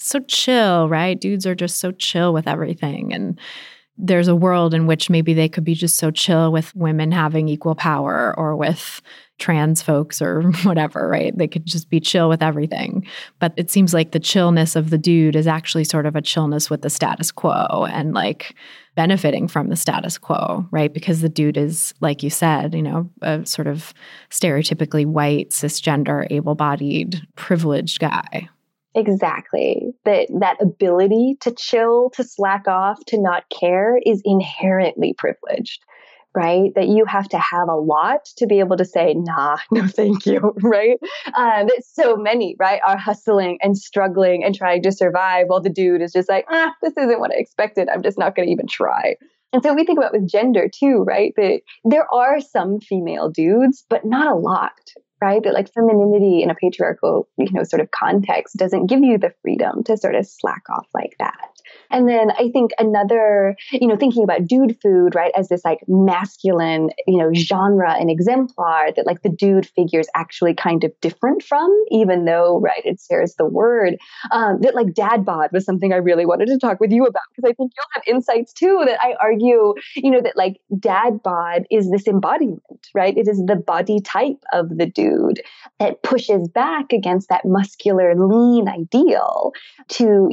chill, right? Dudes are just so chill with everything. And there's a world in which maybe they could be just so chill with women having equal power or with trans folks or whatever, right? They could just be chill with everything. But it seems like the chillness of the dude is actually sort of a chillness with the status quo and benefiting from the status quo, right? Because the dude is, like you said, a sort of stereotypically white, cisgender, able-bodied, privileged guy. Exactly. That ability to chill, to slack off, to not care is inherently privileged, right? That you have to have a lot to be able to say, nah, no, thank you, right? That so many, right, are hustling and struggling and trying to survive while the dude is just like, this isn't what I expected. I'm just not going to even try. And so we think about with gender too, right? That there are some female dudes, but not a lot. Right? That femininity in a patriarchal, sort of context doesn't give you the freedom to sort of slack off like that. And then I think another, thinking about dude food, right, as this masculine, genre and exemplar that the dude figure is actually kind of different from, even though, right, it shares the word, that dad bod was something I really wanted to talk with you about, because I think you'll have insights too that I argue, that dad bod is this embodiment, right? It is the body type of the dude that pushes back against that muscular, lean ideal to,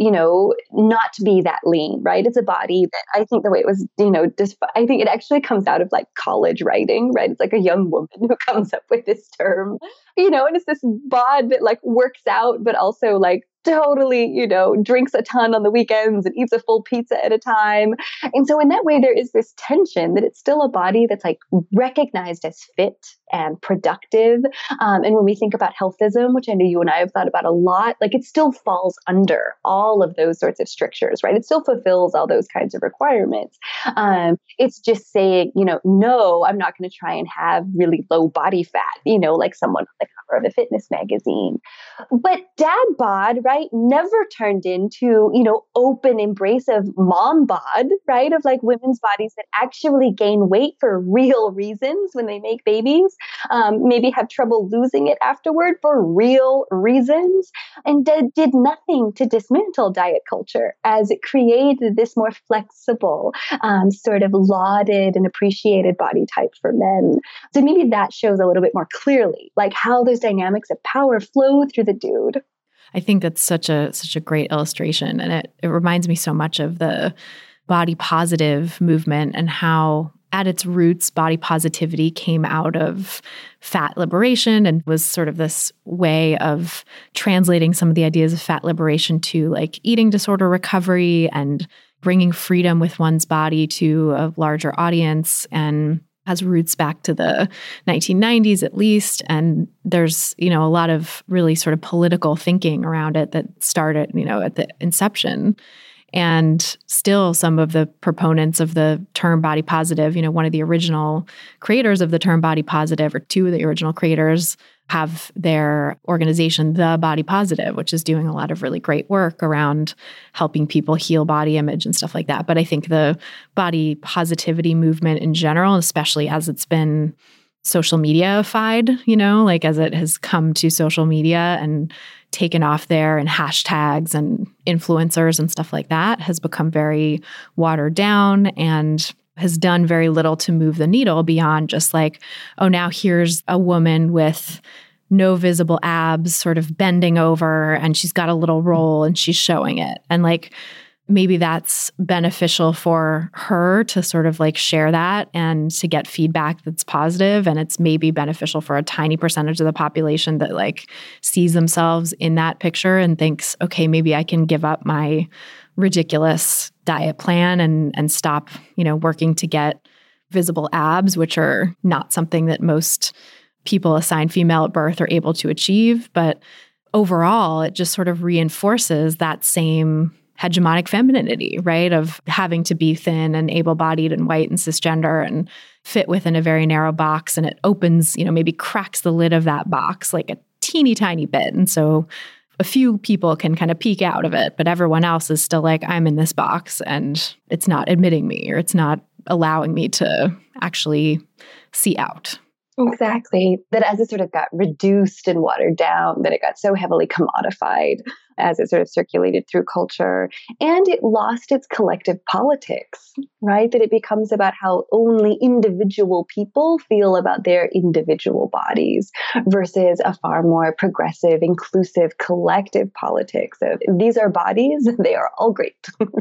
not be that lean, right? It's a body that I think the way it was, I think it actually comes out of college writing, right? It's a young woman who comes up with this term, and it's this bod that works out, but also totally, drinks a ton on the weekends and eats a full pizza at a time. And so in that way, there is this tension that it's still a body that's recognized as fit and productive. And when we think about healthism, which I know you and I have thought about a lot, it still falls under all of those sorts of strictures, right? It still fulfills all those kinds of requirements. It's just saying, no, I'm not going to try and have really low body fat, like someone on the cover of a fitness magazine. But dad bod, right, never turned into, open embrace of mom bod, right, of women's bodies that actually gain weight for real reasons when they make babies, maybe have trouble losing it afterward for real reasons, and did nothing to dismantle diet culture as it created this more flexible, sort of lauded and appreciated body type for men. So maybe that shows a little bit more clearly, how those dynamics of power flow through the dude. I think that's such a great illustration. And it reminds me so much of the body positive movement and how at its roots, body positivity came out of fat liberation and was sort of this way of translating some of the ideas of fat liberation to eating disorder recovery and bringing freedom with one's body to a larger audience. And has roots back to the 1990s at least. And there's, a lot of really sort of political thinking around it that started, at the inception. And still some of the proponents of the term body positive, one of the original creators of the term body positive, or two of the original creators, have their organization, The Body Positive, which is doing a lot of really great work around helping people heal body image and stuff like that. But I think the body positivity movement in general, especially as it's been social media-ified, as it has come to social media and taken off there, and hashtags and influencers and stuff like that, has become very watered down and has done very little to move the needle beyond just like, oh, now here's a woman with no visible abs sort of bending over and she's got a little roll and she's showing it. And like, maybe that's beneficial for her to sort of like share that and to get feedback that's positive. And it's maybe beneficial for a tiny percentage of the population that like sees themselves in that picture and thinks, okay, maybe I can give up my ridiculous diet plan and stop, working to get visible abs, which are not something that most people assigned female at birth are able to achieve. But overall, it just sort of reinforces that same hegemonic femininity, right? Of having to be thin and able-bodied and white and cisgender and fit within a very narrow box. And it opens, maybe cracks the lid of that box like a teeny tiny bit. And so a few people can kind of peek out of it, but everyone else is still like, I'm in this box and it's not admitting me, or it's not allowing me to actually see out. Exactly. That as it sort of got reduced and watered down, that it got so heavily commodified as it sort of circulated through culture, and it lost its collective politics, right? That it becomes about how only individual people feel about their individual bodies versus a far more progressive, inclusive, collective politics of these are bodies, they are all great.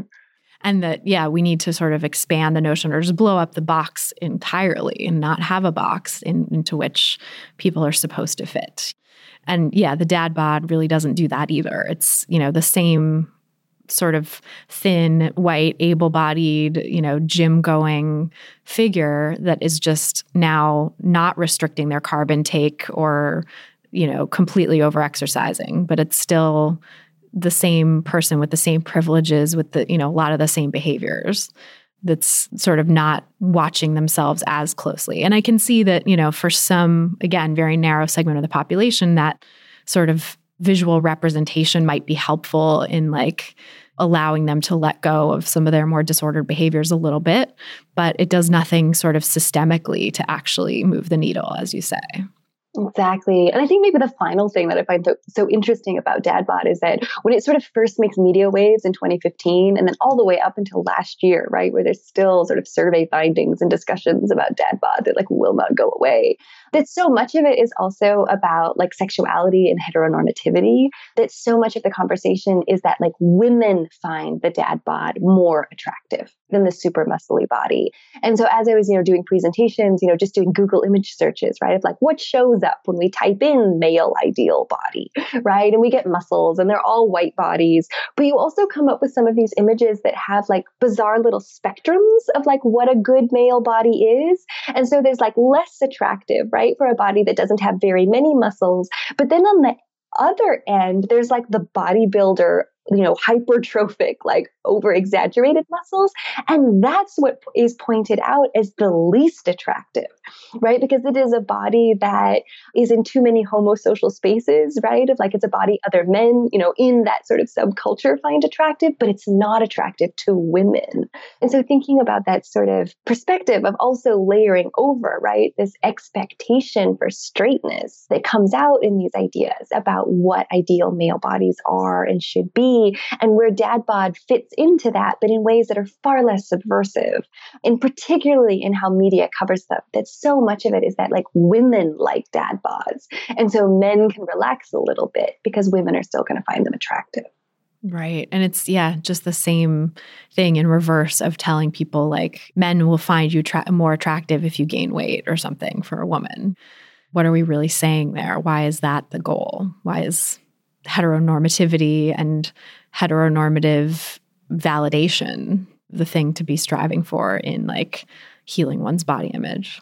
And that, we need to sort of expand the notion or just blow up the box entirely and not have a box into which people are supposed to fit. And the dad bod really doesn't do that either. It's, the same sort of thin, white, able-bodied, gym-going figure that is just now not restricting their carb intake or, completely over-exercising, but it's still the same person with the same privileges, with the, a lot of the same behaviors, that's sort of not watching themselves as closely. And I can see that, for some, again, very narrow segment of the population, that sort of visual representation might be helpful in like allowing them to let go of some of their more disordered behaviors a little bit, but it does nothing sort of systemically to actually move the needle, as you say. Exactly. And I think maybe the final thing that I find so interesting about dad bod is that when it sort of first makes media waves in 2015, and then all the way up until last year, right, where there's still sort of survey findings and discussions about dad bod that like will not go away, that so much of it is also about like sexuality and heteronormativity, that so much of the conversation is that like women find the dad bod more attractive than the super muscly body. And so as I was, doing presentations, just doing Google image searches, right, of like what shows up when we type in male ideal body, right? And we get muscles and they're all white bodies, but you also come up with some of these images that have like bizarre little spectrums of like what a good male body is. And so there's like less attractive, right, for a body that doesn't have very many muscles. But then on the other end, there's like the bodybuilder, hypertrophic, like over exaggerated muscles. And that's what is pointed out as the least attractive, right? Because it is a body that is in too many homosocial spaces, right? Of like, it's a body other men, in that sort of subculture find attractive, but it's not attractive to women. And so thinking about that sort of perspective of also layering over, right? This expectation for straightness that comes out in these ideas about what ideal male bodies are and should be, and where dad bod fits into that, but in ways that are far less subversive, and particularly in how media covers them, that so much of it is that like women like dad bods. And so men can relax a little bit because women are still going to find them attractive. Right. And it's, just the same thing in reverse of telling people like men will find you more attractive if you gain weight or something for a woman. What are we really saying there? Why is that the goal? Why is heteronormativity and heteronormative validation the thing to be striving for in like healing one's body image?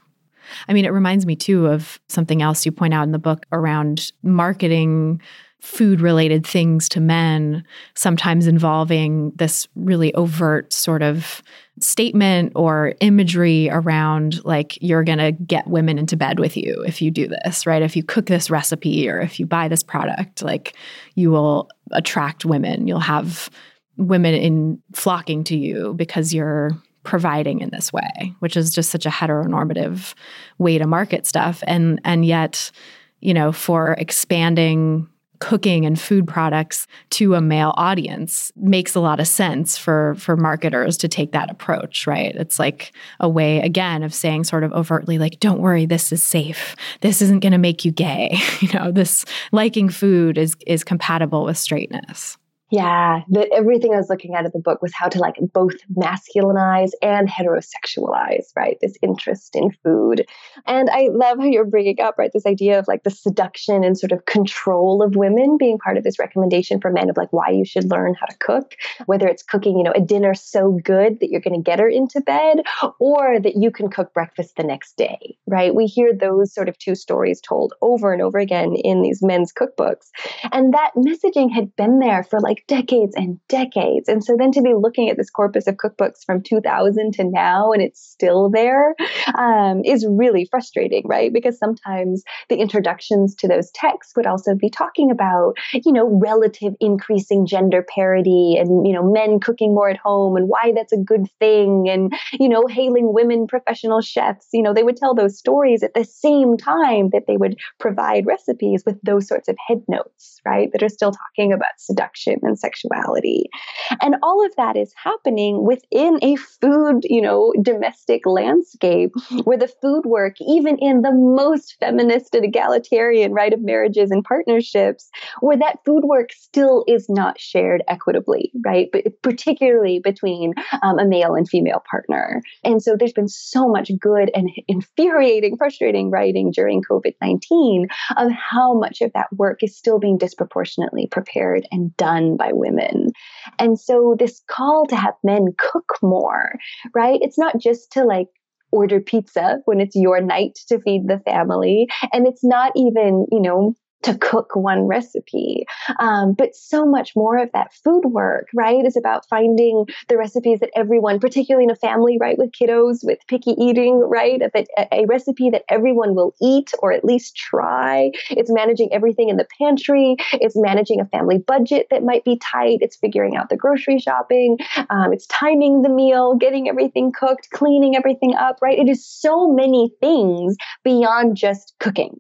I mean, it reminds me too of something else you point out in the book around marketing food-related things to men, sometimes involving this really overt sort of statement or imagery around like, you're going to get women into bed with you if you do this, right? If you cook this recipe or if you buy this product, like you will attract women. You'll have women in flocking to you because you're providing in this way, which is just such a heteronormative way to market stuff. And yet, you know, for expanding cooking and food products to a male audience makes a lot of sense for marketers to take that approach, right? It's like a way, again, of saying sort of overtly, like, don't worry, this is safe. This isn't going to make you gay. You know, this liking food is compatible with straightness. Yeah, everything I was looking at in the book was how to like both masculinize and heterosexualize, right? This interest in food. And I love how you're bringing up, right, this idea of like the seduction and sort of control of women being part of this recommendation for men of like why you should learn how to cook, whether it's cooking, you know, a dinner so good that you're going to get her into bed, or that you can cook breakfast the next day, right? We hear those sort of two stories told over and over again in these men's cookbooks. And that messaging had been there for like decades and decades. And so then to be looking at this corpus of cookbooks from 2000 to now, and it's still there, is really frustrating, right? Because sometimes the introductions to those texts would also be talking about, you know, relative increasing gender parity and, you know, men cooking more at home and why that's a good thing. And, you know, hailing women professional chefs, you know, they would tell those stories at the same time that they would provide recipes with those sorts of head notes, right? That are still talking about seduction and sexuality. And all of that is happening within a food, you know, domestic landscape where the food work, even in the most feminist and egalitarian, right, of marriages and partnerships, where that food work still is not shared equitably, right? But particularly between a male and female partner. And so there's been so much good and infuriating, frustrating writing during COVID-19 of how much of that work is still being disproportionately prepared and done by women. And so this call to have men cook more, right? It's not just to like order pizza when it's your night to feed the family. And it's not even, you know, to cook one recipe. But so much more of that food work, right, is about finding the recipes that everyone, particularly in a family, right, with kiddos, with picky eating, right, a recipe that everyone will eat or at least try. It's managing everything in the pantry. It's managing a family budget that might be tight. It's figuring out the grocery shopping. It's timing the meal, getting everything cooked, cleaning everything up, right? It is so many things beyond just cooking.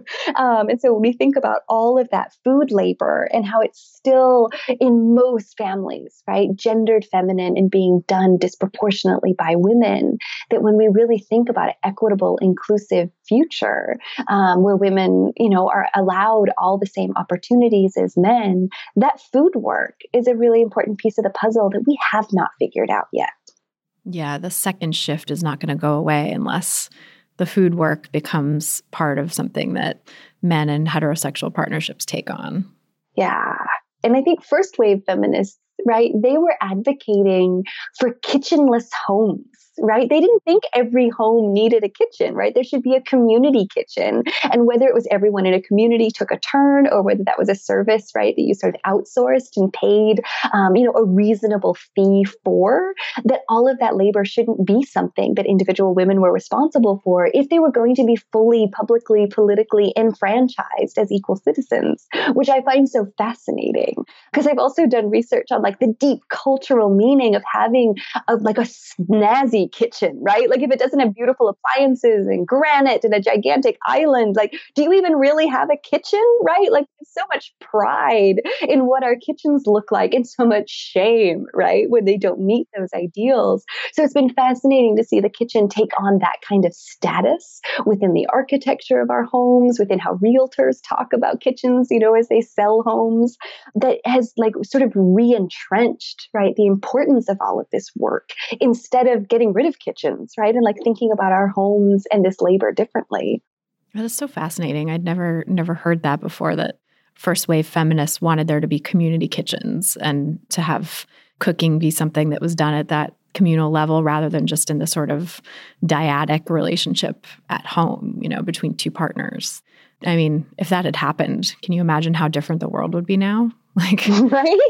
And so when we think about all of that food labor and how it's still in most families, right, gendered feminine and being done disproportionately by women, that when we really think about an equitable, inclusive future where women, you know, are allowed all the same opportunities as men, that food work is a really important piece of the puzzle that we have not figured out yet. Yeah, the second shift is not going to go away unless the food work becomes part of something that men and heterosexual partnerships take on. Yeah. And I think first wave feminists, right, they were advocating for kitchenless homes, right? They didn't think every home needed a kitchen, right? There should be a community kitchen. And whether it was everyone in a community took a turn or whether that was a service, right, that you sort of outsourced and paid, you know, a reasonable fee for, that all of that labor shouldn't be something that individual women were responsible for if they were going to be fully, publicly, politically enfranchised as equal citizens, which I find so fascinating. Because I've also done research on like the deep cultural meaning of having like a snazzy kitchen, right? Like if it doesn't have beautiful appliances and granite and a gigantic island, like do you even really have a kitchen, right? Like there's so much pride in what our kitchens look like and so much shame, right, when they don't meet those ideals. So it's been fascinating to see the kitchen take on that kind of status within the architecture of our homes, within how realtors talk about kitchens, you know, as they sell homes, that has like sort of re-entrenched, right, the importance of all of this work instead of getting rid of kitchens, right? And like thinking about our homes and this labor differently. That is so fascinating. I'd never heard that before, that first wave feminists wanted there to be community kitchens and to have cooking be something that was done at that communal level rather than just in the sort of dyadic relationship at home, between two partners. I mean, if that had happened, can you imagine how different the world would be now? Right?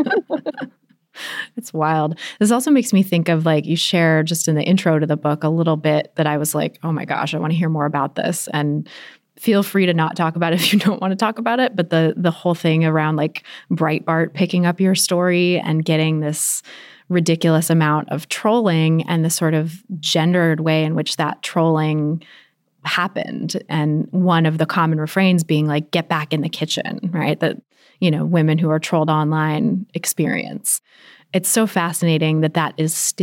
It's wild. This also makes me think of you share just in the intro to the book a little bit that I was like, oh my gosh, I want to hear more about this. And feel free to not talk about it if you don't want to talk about it. But the whole thing around Breitbart picking up your story and getting this ridiculous amount of trolling and the sort of gendered way in which that trolling happened. And one of the common refrains being get back in the kitchen, right? That, women who are trolled online experience. It's so fascinating that that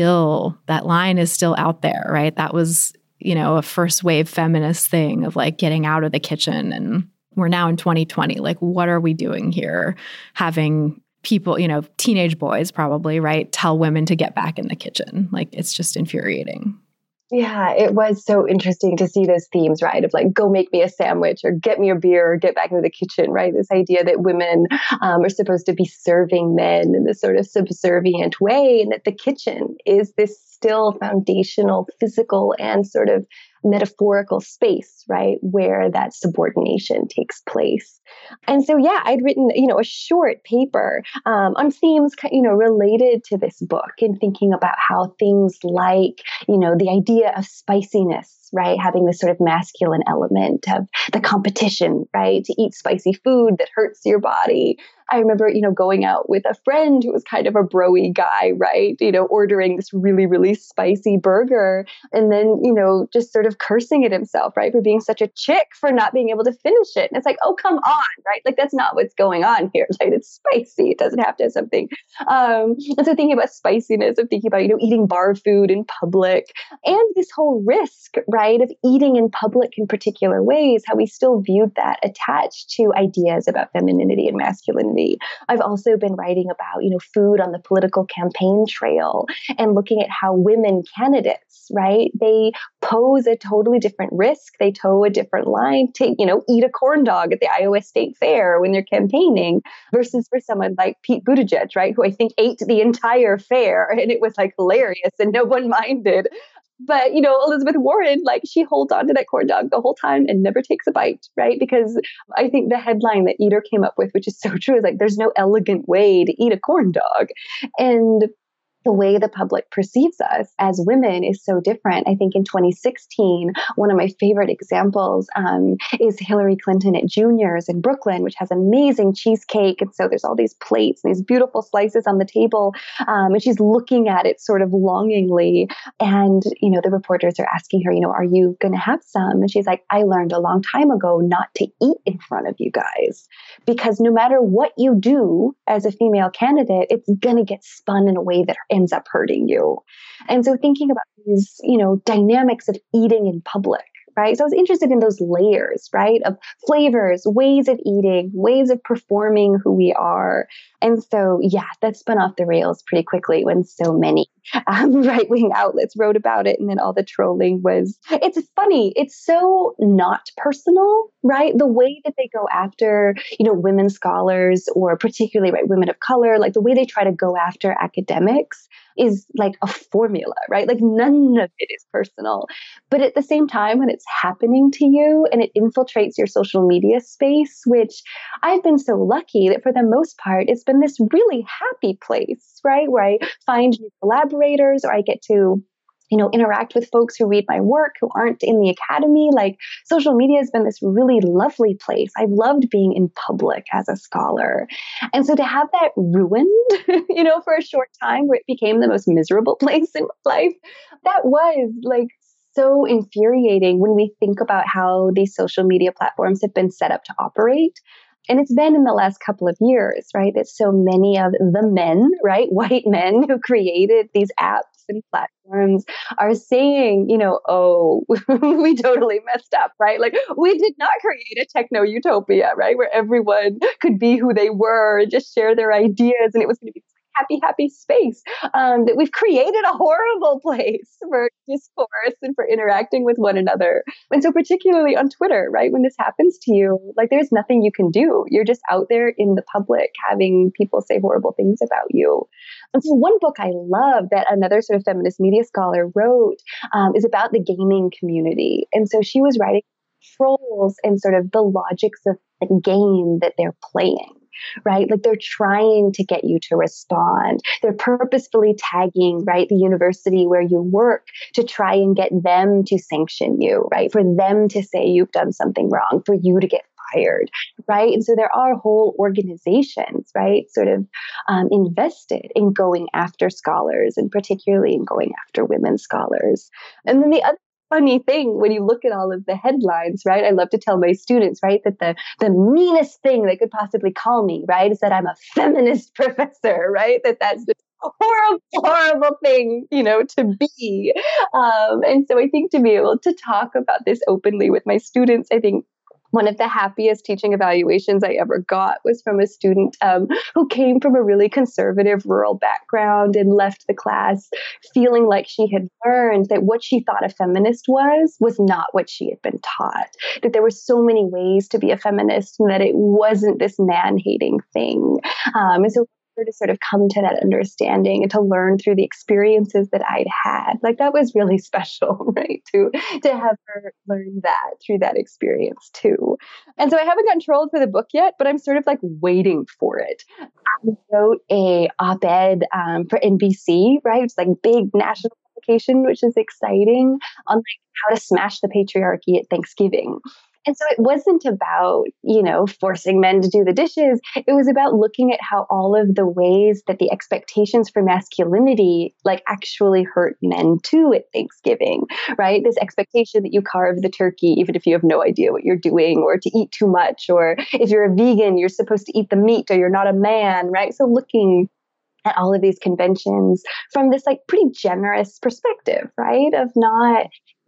line is still out there, right? That was, a first wave feminist thing of getting out of the kitchen. And we're now in 2020. What are we doing here? Having people, teenage boys probably, right, tell women to get back in the kitchen. It's just infuriating. Yeah, it was so interesting to see those themes, right? Of go make me a sandwich or get me a beer or get back into the kitchen, right? This idea that women are supposed to be serving men in this sort of subservient way, and that the kitchen is this still foundational physical and sort of metaphorical space, right, where that subordination takes place. And so, yeah, I'd written, a short paper on themes, related to this book, and thinking about how things like, the idea of spiciness, right, having this sort of masculine element of the competition, right, to eat spicy food that hurts your body. I remember, going out with a friend who was kind of a bro-y guy, right, ordering this really, really spicy burger, and then, just sort of cursing at himself, right, for being such a chick for not being able to finish it. And it's oh, come on, right? That's not what's going on here. Right? It's spicy. It doesn't have to have something. And so thinking about spiciness, of thinking about, eating bar food in public, and this whole risk, right, of eating in public in particular ways, how we still viewed that attached to ideas about femininity and masculinity. I've also been writing about, food on the political campaign trail, and looking at how women candidates, right, they pose a totally different risk. They toe a different line to, eat a corn dog at the Iowa State Fair when they're campaigning, versus for someone like Pete Buttigieg, right, who I think ate the entire fair, and it was hilarious and no one minded. But, Elizabeth Warren, she holds on to that corn dog the whole time and never takes a bite, right? Because I think the headline that Eater came up with, which is so true, is there's no elegant way to eat a corn dog. And the way the public perceives us as women is so different. I think in 2016, one of my favorite examples is Hillary Clinton at Junior's in Brooklyn, which has amazing cheesecake. And so there's all these plates and these beautiful slices on the table. And she's looking at it sort of longingly. And, the reporters are asking her, are you going to have some? And she's like, I learned a long time ago not to eat in front of you guys, because no matter what you do as a female candidate, it's going to get spun in a way that ends up hurting you. And so thinking about these, dynamics of eating in public, right? So I was interested in those layers, right, of flavors, ways of eating, ways of performing who we are. And so, yeah, that spun off the rails pretty quickly when so many right-wing outlets wrote about it. And then all the trolling it's funny. It's so not personal, right? The way that they go after, women scholars, or particularly, right, women of color, the way they try to go after academics is a formula, right? None of it is personal. But at the same time, when it's happening to you and it infiltrates your social media space, which I've been so lucky that for the most part, it's been this really happy place, right? Where I find new collaborators, or I get to interact with folks who read my work who aren't in the academy. Social media has been this really lovely place. I've loved being in public as a scholar. And so to have that ruined, for a short time, where it became the most miserable place in my life, that was so infuriating when we think about how these social media platforms have been set up to operate. And it's been in the last couple of years, right, that so many of the men, right, white men who created these apps and platforms are saying, oh, we totally messed up, right? We did not create a techno utopia, right, where everyone could be who they were and just share their ideas, and it was going to be happy space, that we've created a horrible place for discourse and for interacting with one another. And so particularly on Twitter, right, when this happens to you, like there's nothing you can do. You're just out there in the public having people say horrible things about you. And so one book I love that another sort of feminist media scholar wrote is about the gaming community. And so she was writing trolls and sort of the logics of the game that they're playing. Right? Like they're trying to get you to respond. They're purposefully tagging, right, the university where you work to try and get them to sanction you, right? For them to say you've done something wrong, for you to get fired, right? And so there are whole organizations, right, sort of invested in going after scholars and particularly in going after women scholars. And then the other funny thing when you look at all of the headlines, right? I love to tell my students, right, that the meanest thing they could possibly call me, right, is that I'm a feminist professor, right? That's this horrible thing, to be. And so I think to be able to talk about this openly with my students, I think one of the happiest teaching evaluations I ever got was from a student who came from a really conservative rural background and left the class feeling like she had learned that what she thought a feminist was not what she had been taught, that there were so many ways to be a feminist and that it wasn't this man-hating thing. And so to sort of come to that understanding and to learn through the experiences that I'd had. Like that was really special, right? To have her learn that through that experience too. And so I haven't gotten trolled for the book yet, but I'm sort of like waiting for it. I wrote a op-ed for NBC, right? It's like big national publication, which is exciting, on like how to smash the patriarchy at Thanksgiving. And so it wasn't about, forcing men to do the dishes. It was about looking at how all of the ways that the expectations for masculinity like actually hurt men too at Thanksgiving, right? This expectation that you carve the turkey, even if you have no idea what you're doing, or to eat too much, or if you're a vegan, you're supposed to eat the meat or you're not a man, right? So looking at all of these conventions from this like pretty generous perspective, right? Of not,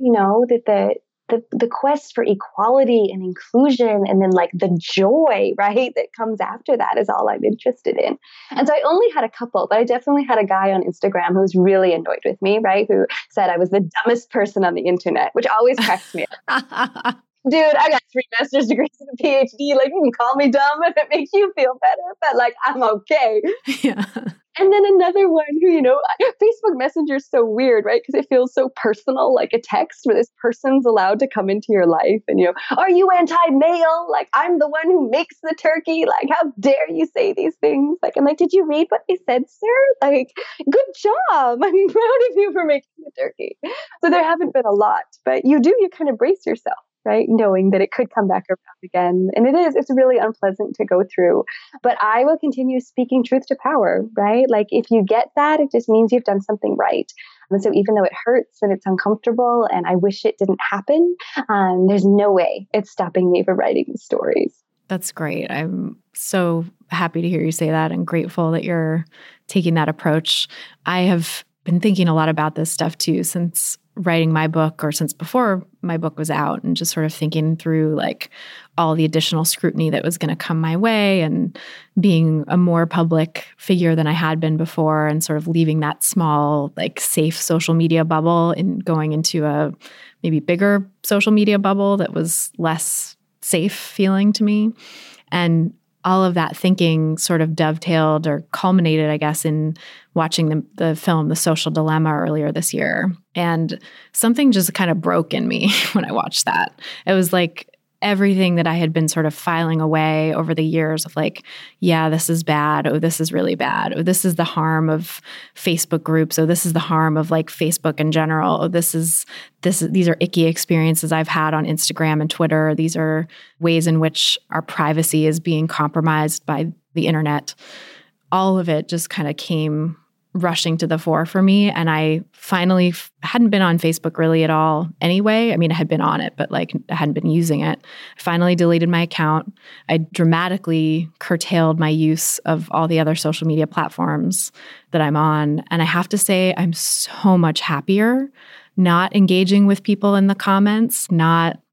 that the quest for equality and inclusion and then like the joy, right, that comes after that is all I'm interested in. And so I only had a couple, but I definitely had a guy on Instagram who was really annoyed with me, right, who said I was the dumbest person on the internet, which always cracks me up. Dude, I got 3 master's degrees and a PhD. Like, you can call me dumb if it makes you feel better, but like, I'm okay. Yeah. And then another one who, Facebook Messenger is so weird, right? Because it feels so personal, like a text where this person's allowed to come into your life and, are you anti-male? Like, I'm the one who makes the turkey. Like, how dare you say these things? Like, I'm like, did you read what they said, sir? Like, good job. I'm proud of you for making the turkey. So there haven't been a lot, but you kind of brace yourself, right? Knowing that it could come back around again. And it's really unpleasant to go through. But I will continue speaking truth to power, right? Like if you get that, it just means you've done something right. And so even though it hurts and it's uncomfortable and I wish it didn't happen, there's no way it's stopping me from writing the stories. That's great. I'm so happy to hear you say that and grateful that you're taking that approach. I have been thinking a lot about this stuff too since writing my book or since before my book was out, and just sort of thinking through like all the additional scrutiny that was going to come my way and being a more public figure than I had been before, and sort of leaving that small, like safe social media bubble and going into a maybe bigger social media bubble that was less safe feeling to me. And all of that thinking sort of dovetailed or culminated, I guess, in watching the film The Social Dilemma earlier this year. And something just kind of broke in me when I watched that. It was like everything that I had been sort of filing away over the years of like, yeah, this is bad. Oh, this is really bad. Oh, this is the harm of Facebook groups. Oh, this is the harm of like Facebook in general. Oh, these are icky experiences I've had on Instagram and Twitter. These are ways in which our privacy is being compromised by the internet. All of it just kind of came rushing to the fore for me. And I finally hadn't been on Facebook really at all anyway. I mean, I had been on it, but like I hadn't been using it. I finally deleted my account. I dramatically curtailed my use of all the other social media platforms that I'm on. And I have to say, I'm so much happier not engaging with people in the comments, not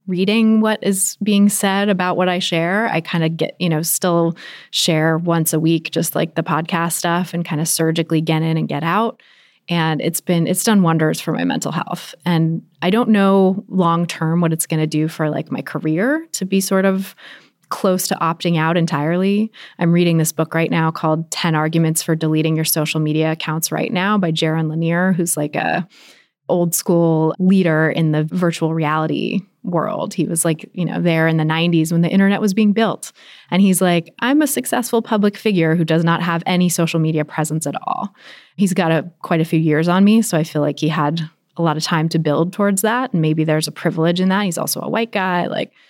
reading what is being said about what I share. I kind of get, still share once a week, just like the podcast stuff, and kind of surgically get in and get out. And it's done wonders for my mental health. And I don't know long term what it's going to do for like my career to be sort of close to opting out entirely. I'm reading this book right now called 10 Arguments for Deleting Your Social Media Accounts Right Now by Jaron Lanier, who's like a old school leader in the virtual reality world. He was like, there in the 90s when the internet was being built. And he's like, I'm a successful public figure who does not have any social media presence at all. He's got quite a few years on me. So I feel like he had a lot of time to build towards that. And maybe there's a privilege in that. He's also a white guy.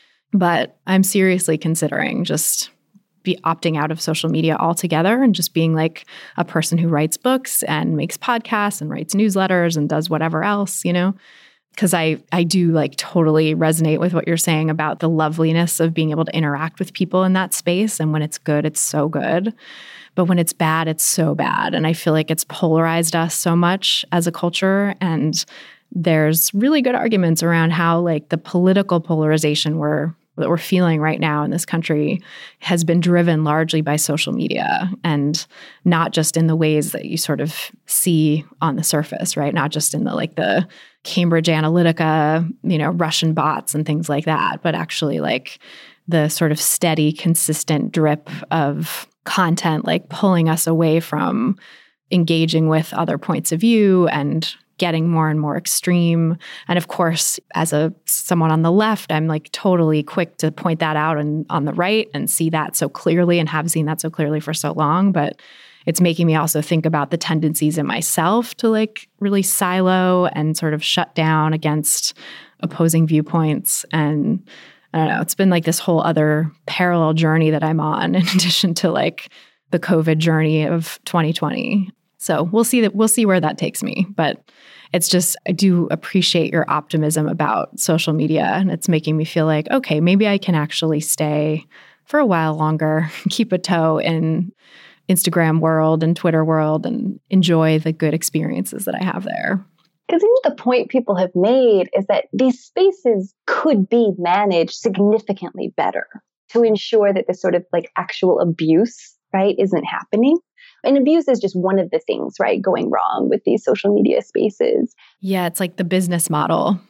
But I'm seriously considering just be opting out of social media altogether and just being like a person who writes books and makes podcasts and writes newsletters and does whatever else, because I do like totally resonate with what you're saying about the loveliness of being able to interact with people in that space. And when it's good, it's so good. But when it's bad, it's so bad. And I feel like it's polarized us so much as a culture. And there's really good arguments around how like the political polarization that we're feeling right now in this country has been driven largely by social media, and not just in the ways that you sort of see on the surface, right? Not just in the Cambridge Analytica, Russian bots and things like that, but actually like the sort of steady, consistent drip of content, like pulling us away from engaging with other points of view and getting more and more extreme. And of course, as someone on the left, I'm like totally quick to point that out on the right and see that so clearly and have seen that so clearly for so long. But it's making me also think about the tendencies in myself to like really silo and sort of shut down against opposing viewpoints. And I don't know, it's been like this whole other parallel journey that I'm on in addition to like the COVID journey of 2020. So we'll see where that takes me. But it's just, I do appreciate your optimism about social media. And it's making me feel like, okay, maybe I can actually stay for a while longer, keep a toe in Instagram world and Twitter world, and enjoy the good experiences that I have there. Because I think the point people have made is that these spaces could be managed significantly better to ensure that this sort of like actual abuse, right, isn't happening. And abuse is just one of the things, right, going wrong with these social media spaces. Yeah, it's like the business model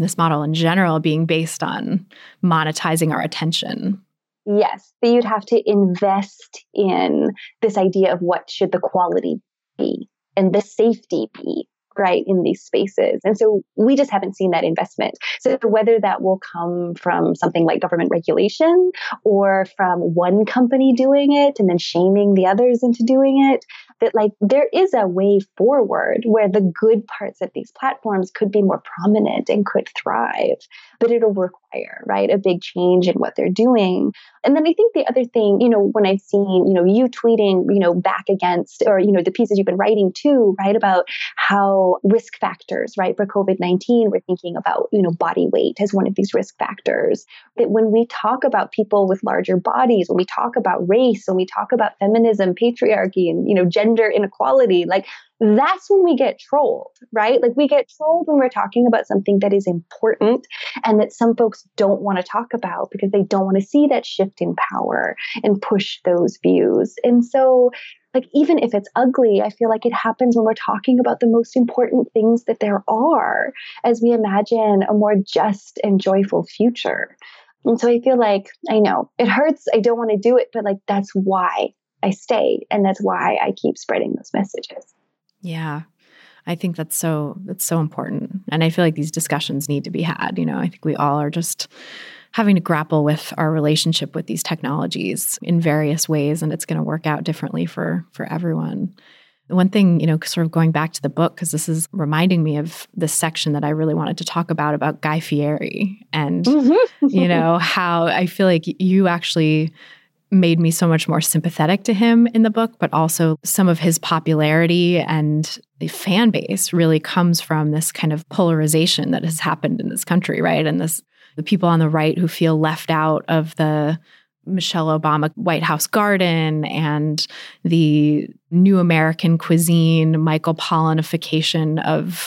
in general being based on monetizing our attention. Yes, that you'd have to invest in this idea of what should the quality be and the safety be, right, in these spaces. And so we just haven't seen that investment. So whether that will come from something like government regulation or from one company doing it and then shaming the others into doing it, that like there is a way forward where the good parts of these platforms could be more prominent and could thrive, but it'll require, right, a big change in what they're doing. And then I think the other thing, when I've seen, you tweeting, back against, or, the pieces you've been writing too, right, about how risk factors, right, for COVID-19, we're thinking about, body weight as one of these risk factors. That when we talk about people with larger bodies, when we talk about race, when we talk about feminism, patriarchy, and, gender inequality, like that's when we get trolled, right? Like we get trolled when we're talking about something that is important and that some folks don't want to talk about because they don't want to see that shift in power and push those views. And so like, even if it's ugly, I feel like it happens when we're talking about the most important things that there are as we imagine a more just and joyful future. And so I feel like, I know it hurts. I don't want to do it, but like, that's why I stay. And that's why I keep spreading those messages. Yeah. I think that's so important. And I feel like these discussions need to be had. I think we all are just having to grapple with our relationship with these technologies in various ways, and it's going to work out differently for everyone. One thing, sort of going back to the book, because this is reminding me of this section that I really wanted to talk about Guy Fieri and, how I feel like you actually made me so much more sympathetic to him in the book, but also some of his popularity and the fan base really comes from this kind of polarization that has happened in this country, right? And the people on the right who feel left out of the Michelle Obama White House garden and the new American cuisine, Michael Pollinification of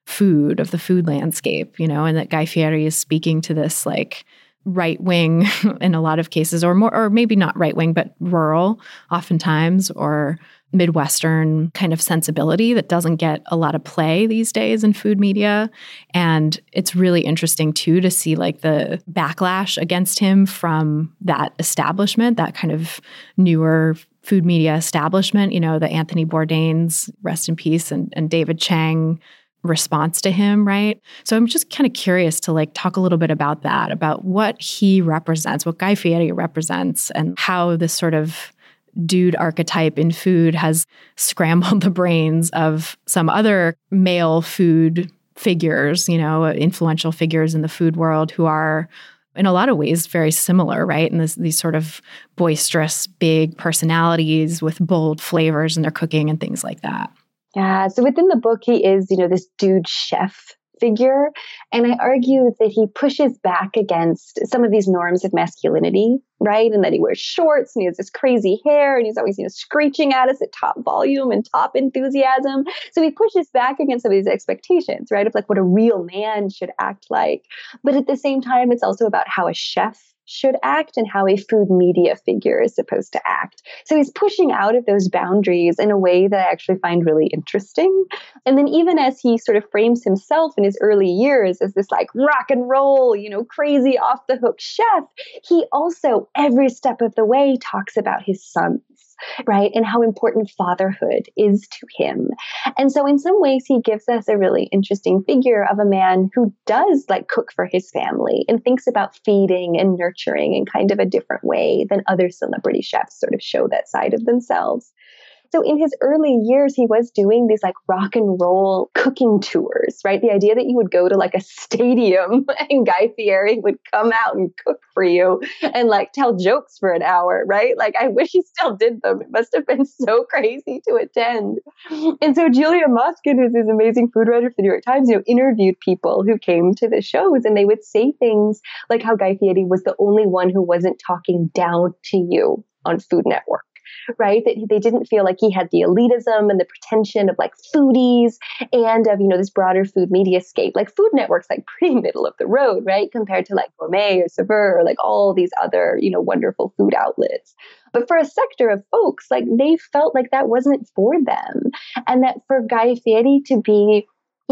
food, of the food landscape, and that Guy Fieri is speaking to this like right wing in a lot of cases, or more, or maybe not right wing, but rural oftentimes, or Midwestern kind of sensibility that doesn't get a lot of play these days in food media. And it's really interesting too to see like the backlash against him from that establishment, that kind of newer food media establishment, the Anthony Bourdain's, rest in peace, and David Chang response to him, right? So I'm just kind of curious to like talk a little bit about that, about what he represents, what Guy Fieri represents, and how this sort of dude archetype in food has scrambled the brains of some other male food figures, influential figures in the food world who are in a lot of ways very similar, right? And these sort of boisterous, big personalities with bold flavors in their cooking and things like that. Yeah. So within the book, he is, this dude chef figure. And I argue that he pushes back against some of these norms of masculinity, right? And that he wears shorts and he has this crazy hair and he's always, screeching at us at top volume and top enthusiasm. So he pushes back against some of these expectations, right? Of like what a real man should act like. But at the same time, it's also about how a chef should act and how a food media figure is supposed to act. So he's pushing out of those boundaries in a way that I actually find really interesting. And then even as he sort of frames himself in his early years as this like rock and roll, crazy off the hook chef, he also every step of the way talks about his sons, right? And how important fatherhood is to him. And so in some ways, he gives us a really interesting figure of a man who does like cook for his family and thinks about feeding and nurturing in kind of a different way than other celebrity chefs sort of show that side of themselves. So in his early years, he was doing these like rock and roll cooking tours, right? The idea that you would go to like a stadium and Guy Fieri would come out and cook for you and like tell jokes for an hour, right? Like I wish he still did them. It must have been so crazy to attend. And so Julia Moskin, who's this amazing food writer for the New York Times, interviewed people who came to the shows and they would say things like how Guy Fieri was the only one who wasn't talking down to you on Food Network. Right? That they didn't feel like he had the elitism and the pretension of like foodies and of, this broader food media scape. Like Food Network's like pretty middle of the road, right? Compared to like Gourmet or Saveur or like all these other, wonderful food outlets. But for a sector of folks, like they felt like that wasn't for them. And that for Guy Fieri to be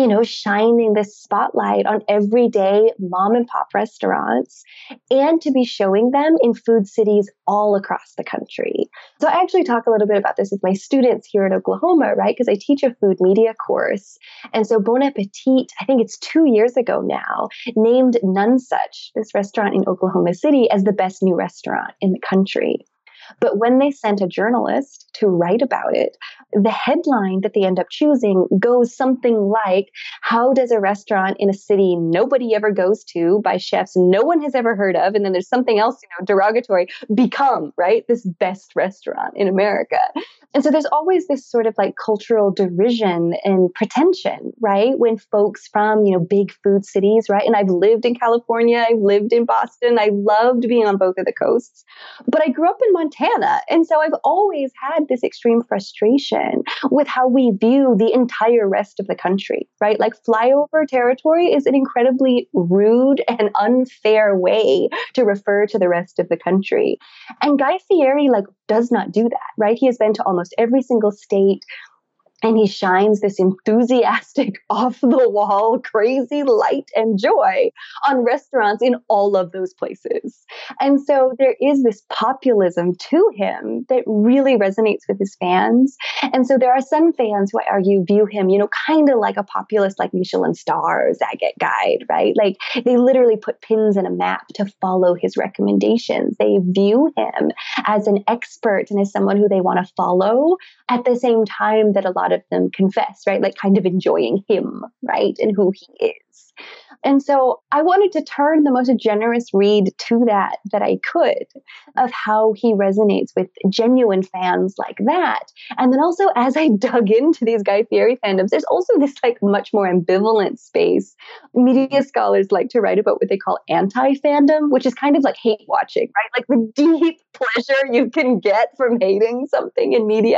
shining this spotlight on everyday mom and pop restaurants and to be showing them in food cities all across the country. So I actually talk a little bit about this with my students here at Oklahoma, right? Because I teach a food media course. And so Bon Appetit, I think it's 2 years ago now, named Nonesuch, this restaurant in Oklahoma City, as the best new restaurant in the country. But when they sent a journalist to write about it, the headline that they end up choosing goes something like, how does a restaurant in a city nobody ever goes to by chefs no one has ever heard of, and then there's something else, derogatory, become, right, this best restaurant in America? And so there's always this sort of like cultural derision and pretension, right? When folks from, big food cities, right? And I've lived in California, I've lived in Boston, I loved being on both of the coasts, but I grew up in Montana. And so I've always had this extreme frustration with how we view the entire rest of the country, right? Like flyover territory is an incredibly rude and unfair way to refer to the rest of the country. And Guy Fieri, does not do that, right? He has been to almost every single state. And he shines this enthusiastic, off-the-wall, crazy light and joy on restaurants in all of those places. And so there is this populism to him that really resonates with his fans. And so there are some fans who I argue view him, kind of like a populist like Michelin Star or Zagat Guide, right? Like they literally put pins in a map to follow his recommendations. They view him as an expert and as someone who they want to follow at the same time that a lot of them confess, right? Like kind of enjoying him, right? And who he is. And so I wanted to turn the most generous read to that I could of how he resonates with genuine fans like that. And then also as I dug into these Guy Fieri fandoms, there's also this like much more ambivalent space. Media scholars like to write about what they call anti-fandom, which is kind of like hate watching, right? Like the deep pleasure you can get from hating something in media.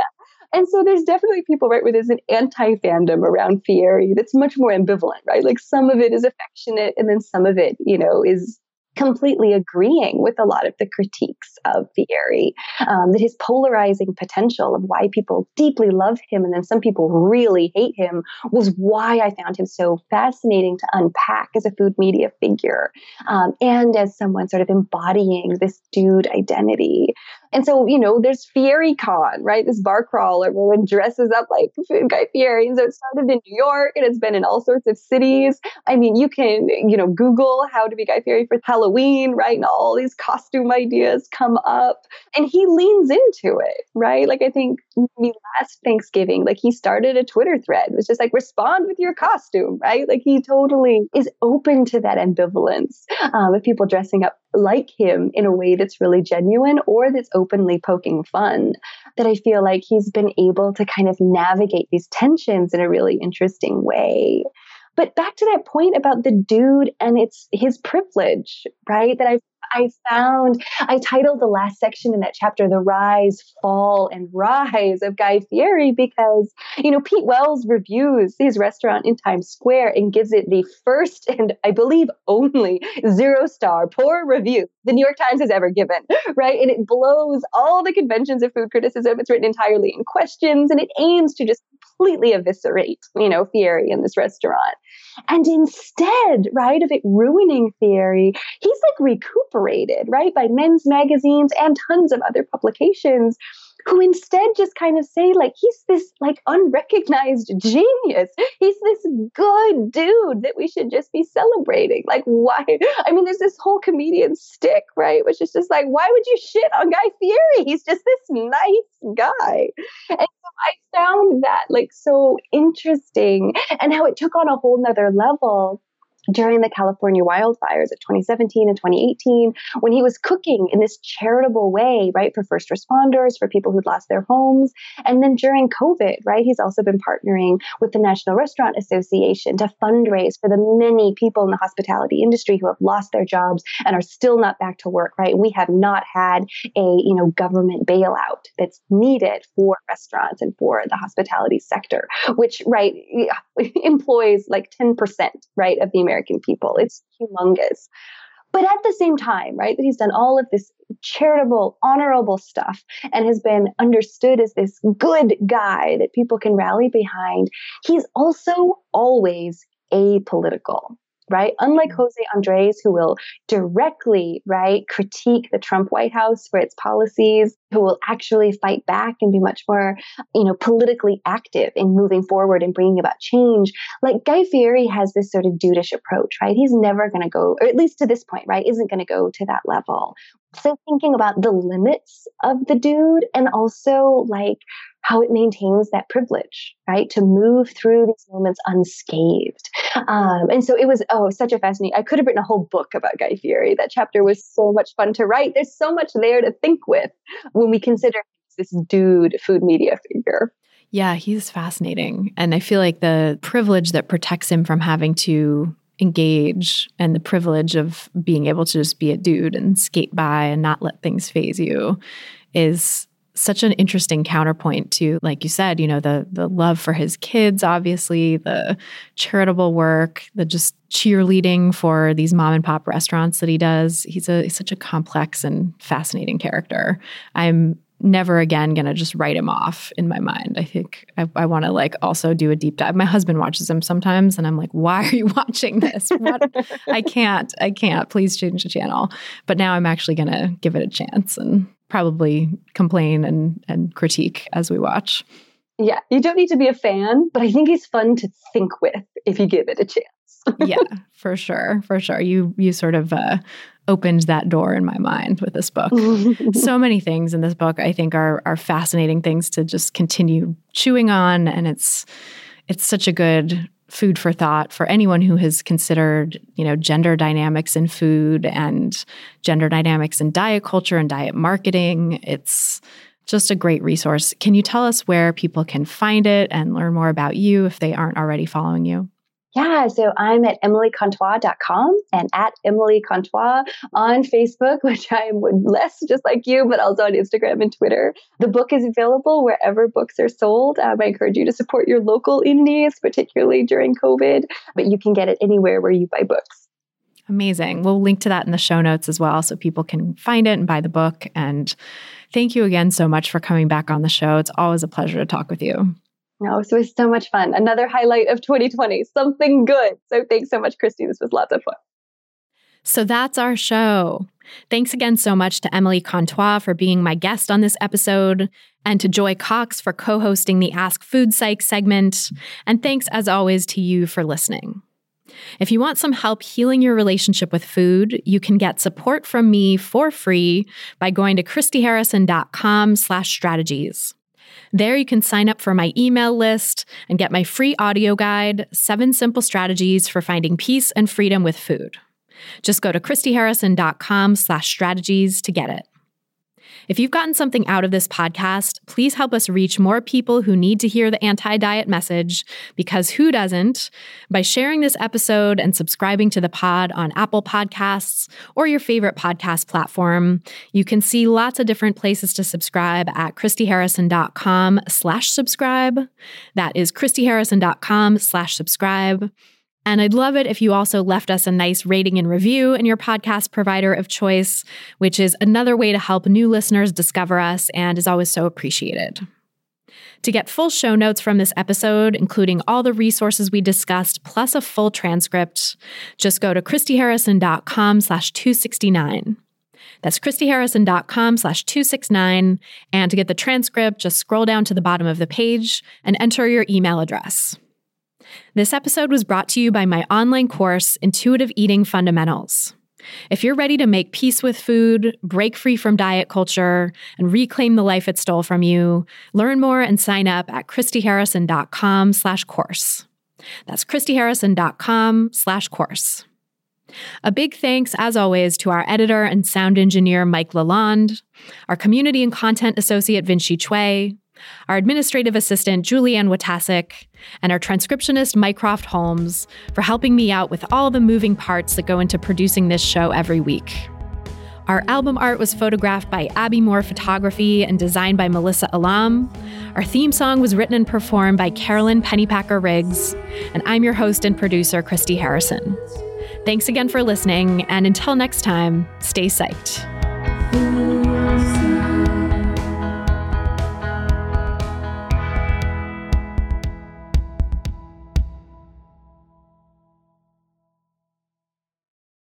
And so there's definitely people, right, where there's an anti-fandom around Fieri that's much more ambivalent, right? Like some of it is affectionate and then some of it, is completely agreeing with a lot of the critiques of Fieri, that his polarizing potential of why people deeply love him and then some people really hate him was why I found him so fascinating to unpack as a food media figure, and as someone sort of embodying this dude identity. And so, there's Fieri Con, right? This bar crawl, everyone dresses up like Guy Fieri. And so it started in New York and it's been in all sorts of cities. I mean, you can, Google how to be Guy Fieri for Halloween, right? And all these costume ideas come up and he leans into it, right? Like I think maybe last Thanksgiving, like he started a Twitter thread. It was just like, respond with your costume, right? Like he totally is open to that ambivalence of people dressing up like him in a way that's really genuine or that's openly poking fun, that I feel like he's been able to kind of navigate these tensions in a really interesting way. But back to that point about the dude and it's his privilege, right? That I titled the last section in that chapter, The Rise, Fall, and Rise of Guy Fieri, because, Pete Wells reviews his restaurant in Times Square and gives it the first and I believe only 0-star poor review the New York Times has ever given, right? And it blows all the conventions of food criticism. It's written entirely in questions and it aims to just completely eviscerate, Fieri in this restaurant. And instead, right, of it ruining Fieri, he's like recuperated, right, by men's magazines and tons of other publications who instead just kind of say like, he's this like unrecognized genius. He's this good dude that we should just be celebrating. Like, why? I mean, there's this whole comedian stick, right? Which is just like, why would you shit on Guy Fieri? He's just this nice guy. And so I found that like so interesting and how it took on a whole nother level during the California wildfires of 2017 and 2018, when he was cooking in this charitable way, right, for first responders, for people who'd lost their homes. And then during COVID, right, he's also been partnering with the National Restaurant Association to fundraise for the many people in the hospitality industry who have lost their jobs and are still not back to work, right? We have not had a, government bailout that's needed for restaurants and for the hospitality sector, which, right, employs like 10%, right, of the American people. It's humongous. But at the same time, right, that he's done all of this charitable, honorable stuff and has been understood as this good guy that people can rally behind, he's also always apolitical. Right? Unlike Jose Andres, who will directly, right, critique the Trump White House for its policies, who will actually fight back and be much more, politically active in moving forward and bringing about change. Like Guy Fieri has this sort of dudeish approach, right? He's never going to go, or at least to this point, right, isn't going to go to that level. So thinking about the limits of the dude and also like how it maintains that privilege, right? To move through these moments unscathed. And so it was, such a fascinating, I could have written a whole book about Guy Fieri. That chapter was so much fun to write. There's so much there to think with when we consider this dude food media figure. Yeah, he's fascinating. And I feel like the privilege that protects him from having to engage and the privilege of being able to just be a dude and skate by and not let things faze you is such an interesting counterpoint to, like you said, the love for his kids, obviously, the charitable work, the just cheerleading for these mom and pop restaurants that he does. He's such a complex and fascinating character. I'm never again going to just write him off in my mind. I think I want to like also do a deep dive. My husband watches him sometimes and I'm like, why are you watching this? What? I can't. Please change the channel. But now I'm actually going to give it a chance and probably complain and critique as we watch. Yeah, you don't need to be a fan, but I think he's fun to think with if you give it a chance. Yeah, for sure. You sort of opened that door in my mind with this book. So many things in this book I think are fascinating things to just continue chewing on, and it's such a good food for thought for anyone who has considered, gender dynamics in food and gender dynamics in diet culture and diet marketing. It's just a great resource. Can you tell us where people can find it and learn more about you if they aren't already following you? Yeah, so I'm at emilycontois.com and at Emily Contois on Facebook, which I'm less just like you, but also on Instagram and Twitter. The book is available wherever books are sold. I encourage you to support your local indies, particularly during COVID, but you can get it anywhere where you buy books. Amazing. We'll link to that in the show notes as well so people can find it and buy the book. And thank you again so much for coming back on the show. It's always a pleasure to talk with you. No, so it was so much fun. Another highlight of 2020, something good. So thanks so much, Christy. This was lots of fun. So that's our show. Thanks again so much to Emily Contois for being my guest on this episode, and to Joy Cox for co-hosting the Ask Food Psych segment. And thanks, as always, to you for listening. If you want some help healing your relationship with food, you can get support from me for free by going to christyharrison.com/strategies. There you can sign up for my email list and get my free audio guide, 7 Simple Strategies for Finding Peace and Freedom with Food. Just go to christyharrison.com/strategies to get it. If you've gotten something out of this podcast, please help us reach more people who need to hear the anti-diet message, because who doesn't? By sharing this episode and subscribing to the pod on Apple Podcasts or your favorite podcast platform. You can see lots of different places to subscribe at christyharrison.com/subscribe. That is christyharrison.com/subscribe. And I'd love it if you also left us a nice rating and review in your podcast provider of choice, which is another way to help new listeners discover us and is always so appreciated. To get full show notes from this episode, including all the resources we discussed, plus a full transcript, just go to christyharrison.com/269. That's christyharrison.com/269. And to get the transcript, just scroll down to the bottom of the page and enter your email address. This episode was brought to you by my online course, Intuitive Eating Fundamentals. If you're ready to make peace with food, break free from diet culture, and reclaim the life it stole from you, learn more and sign up at christyharrison.com/course. That's christyharrison.com/course. A big thanks, as always, to our editor and sound engineer, Mike Lalonde, our community and content associate, Vinci Chue, our administrative assistant, Julianne Watasik, and our transcriptionist, Mycroft Holmes, for helping me out with all the moving parts that go into producing this show every week. Our album art was photographed by Abby Moore Photography and designed by Melissa Alam. Our theme song was written and performed by Carolyn Pennypacker Riggs, and I'm your host and producer, Christy Harrison. Thanks again for listening, and until next time, stay psyched.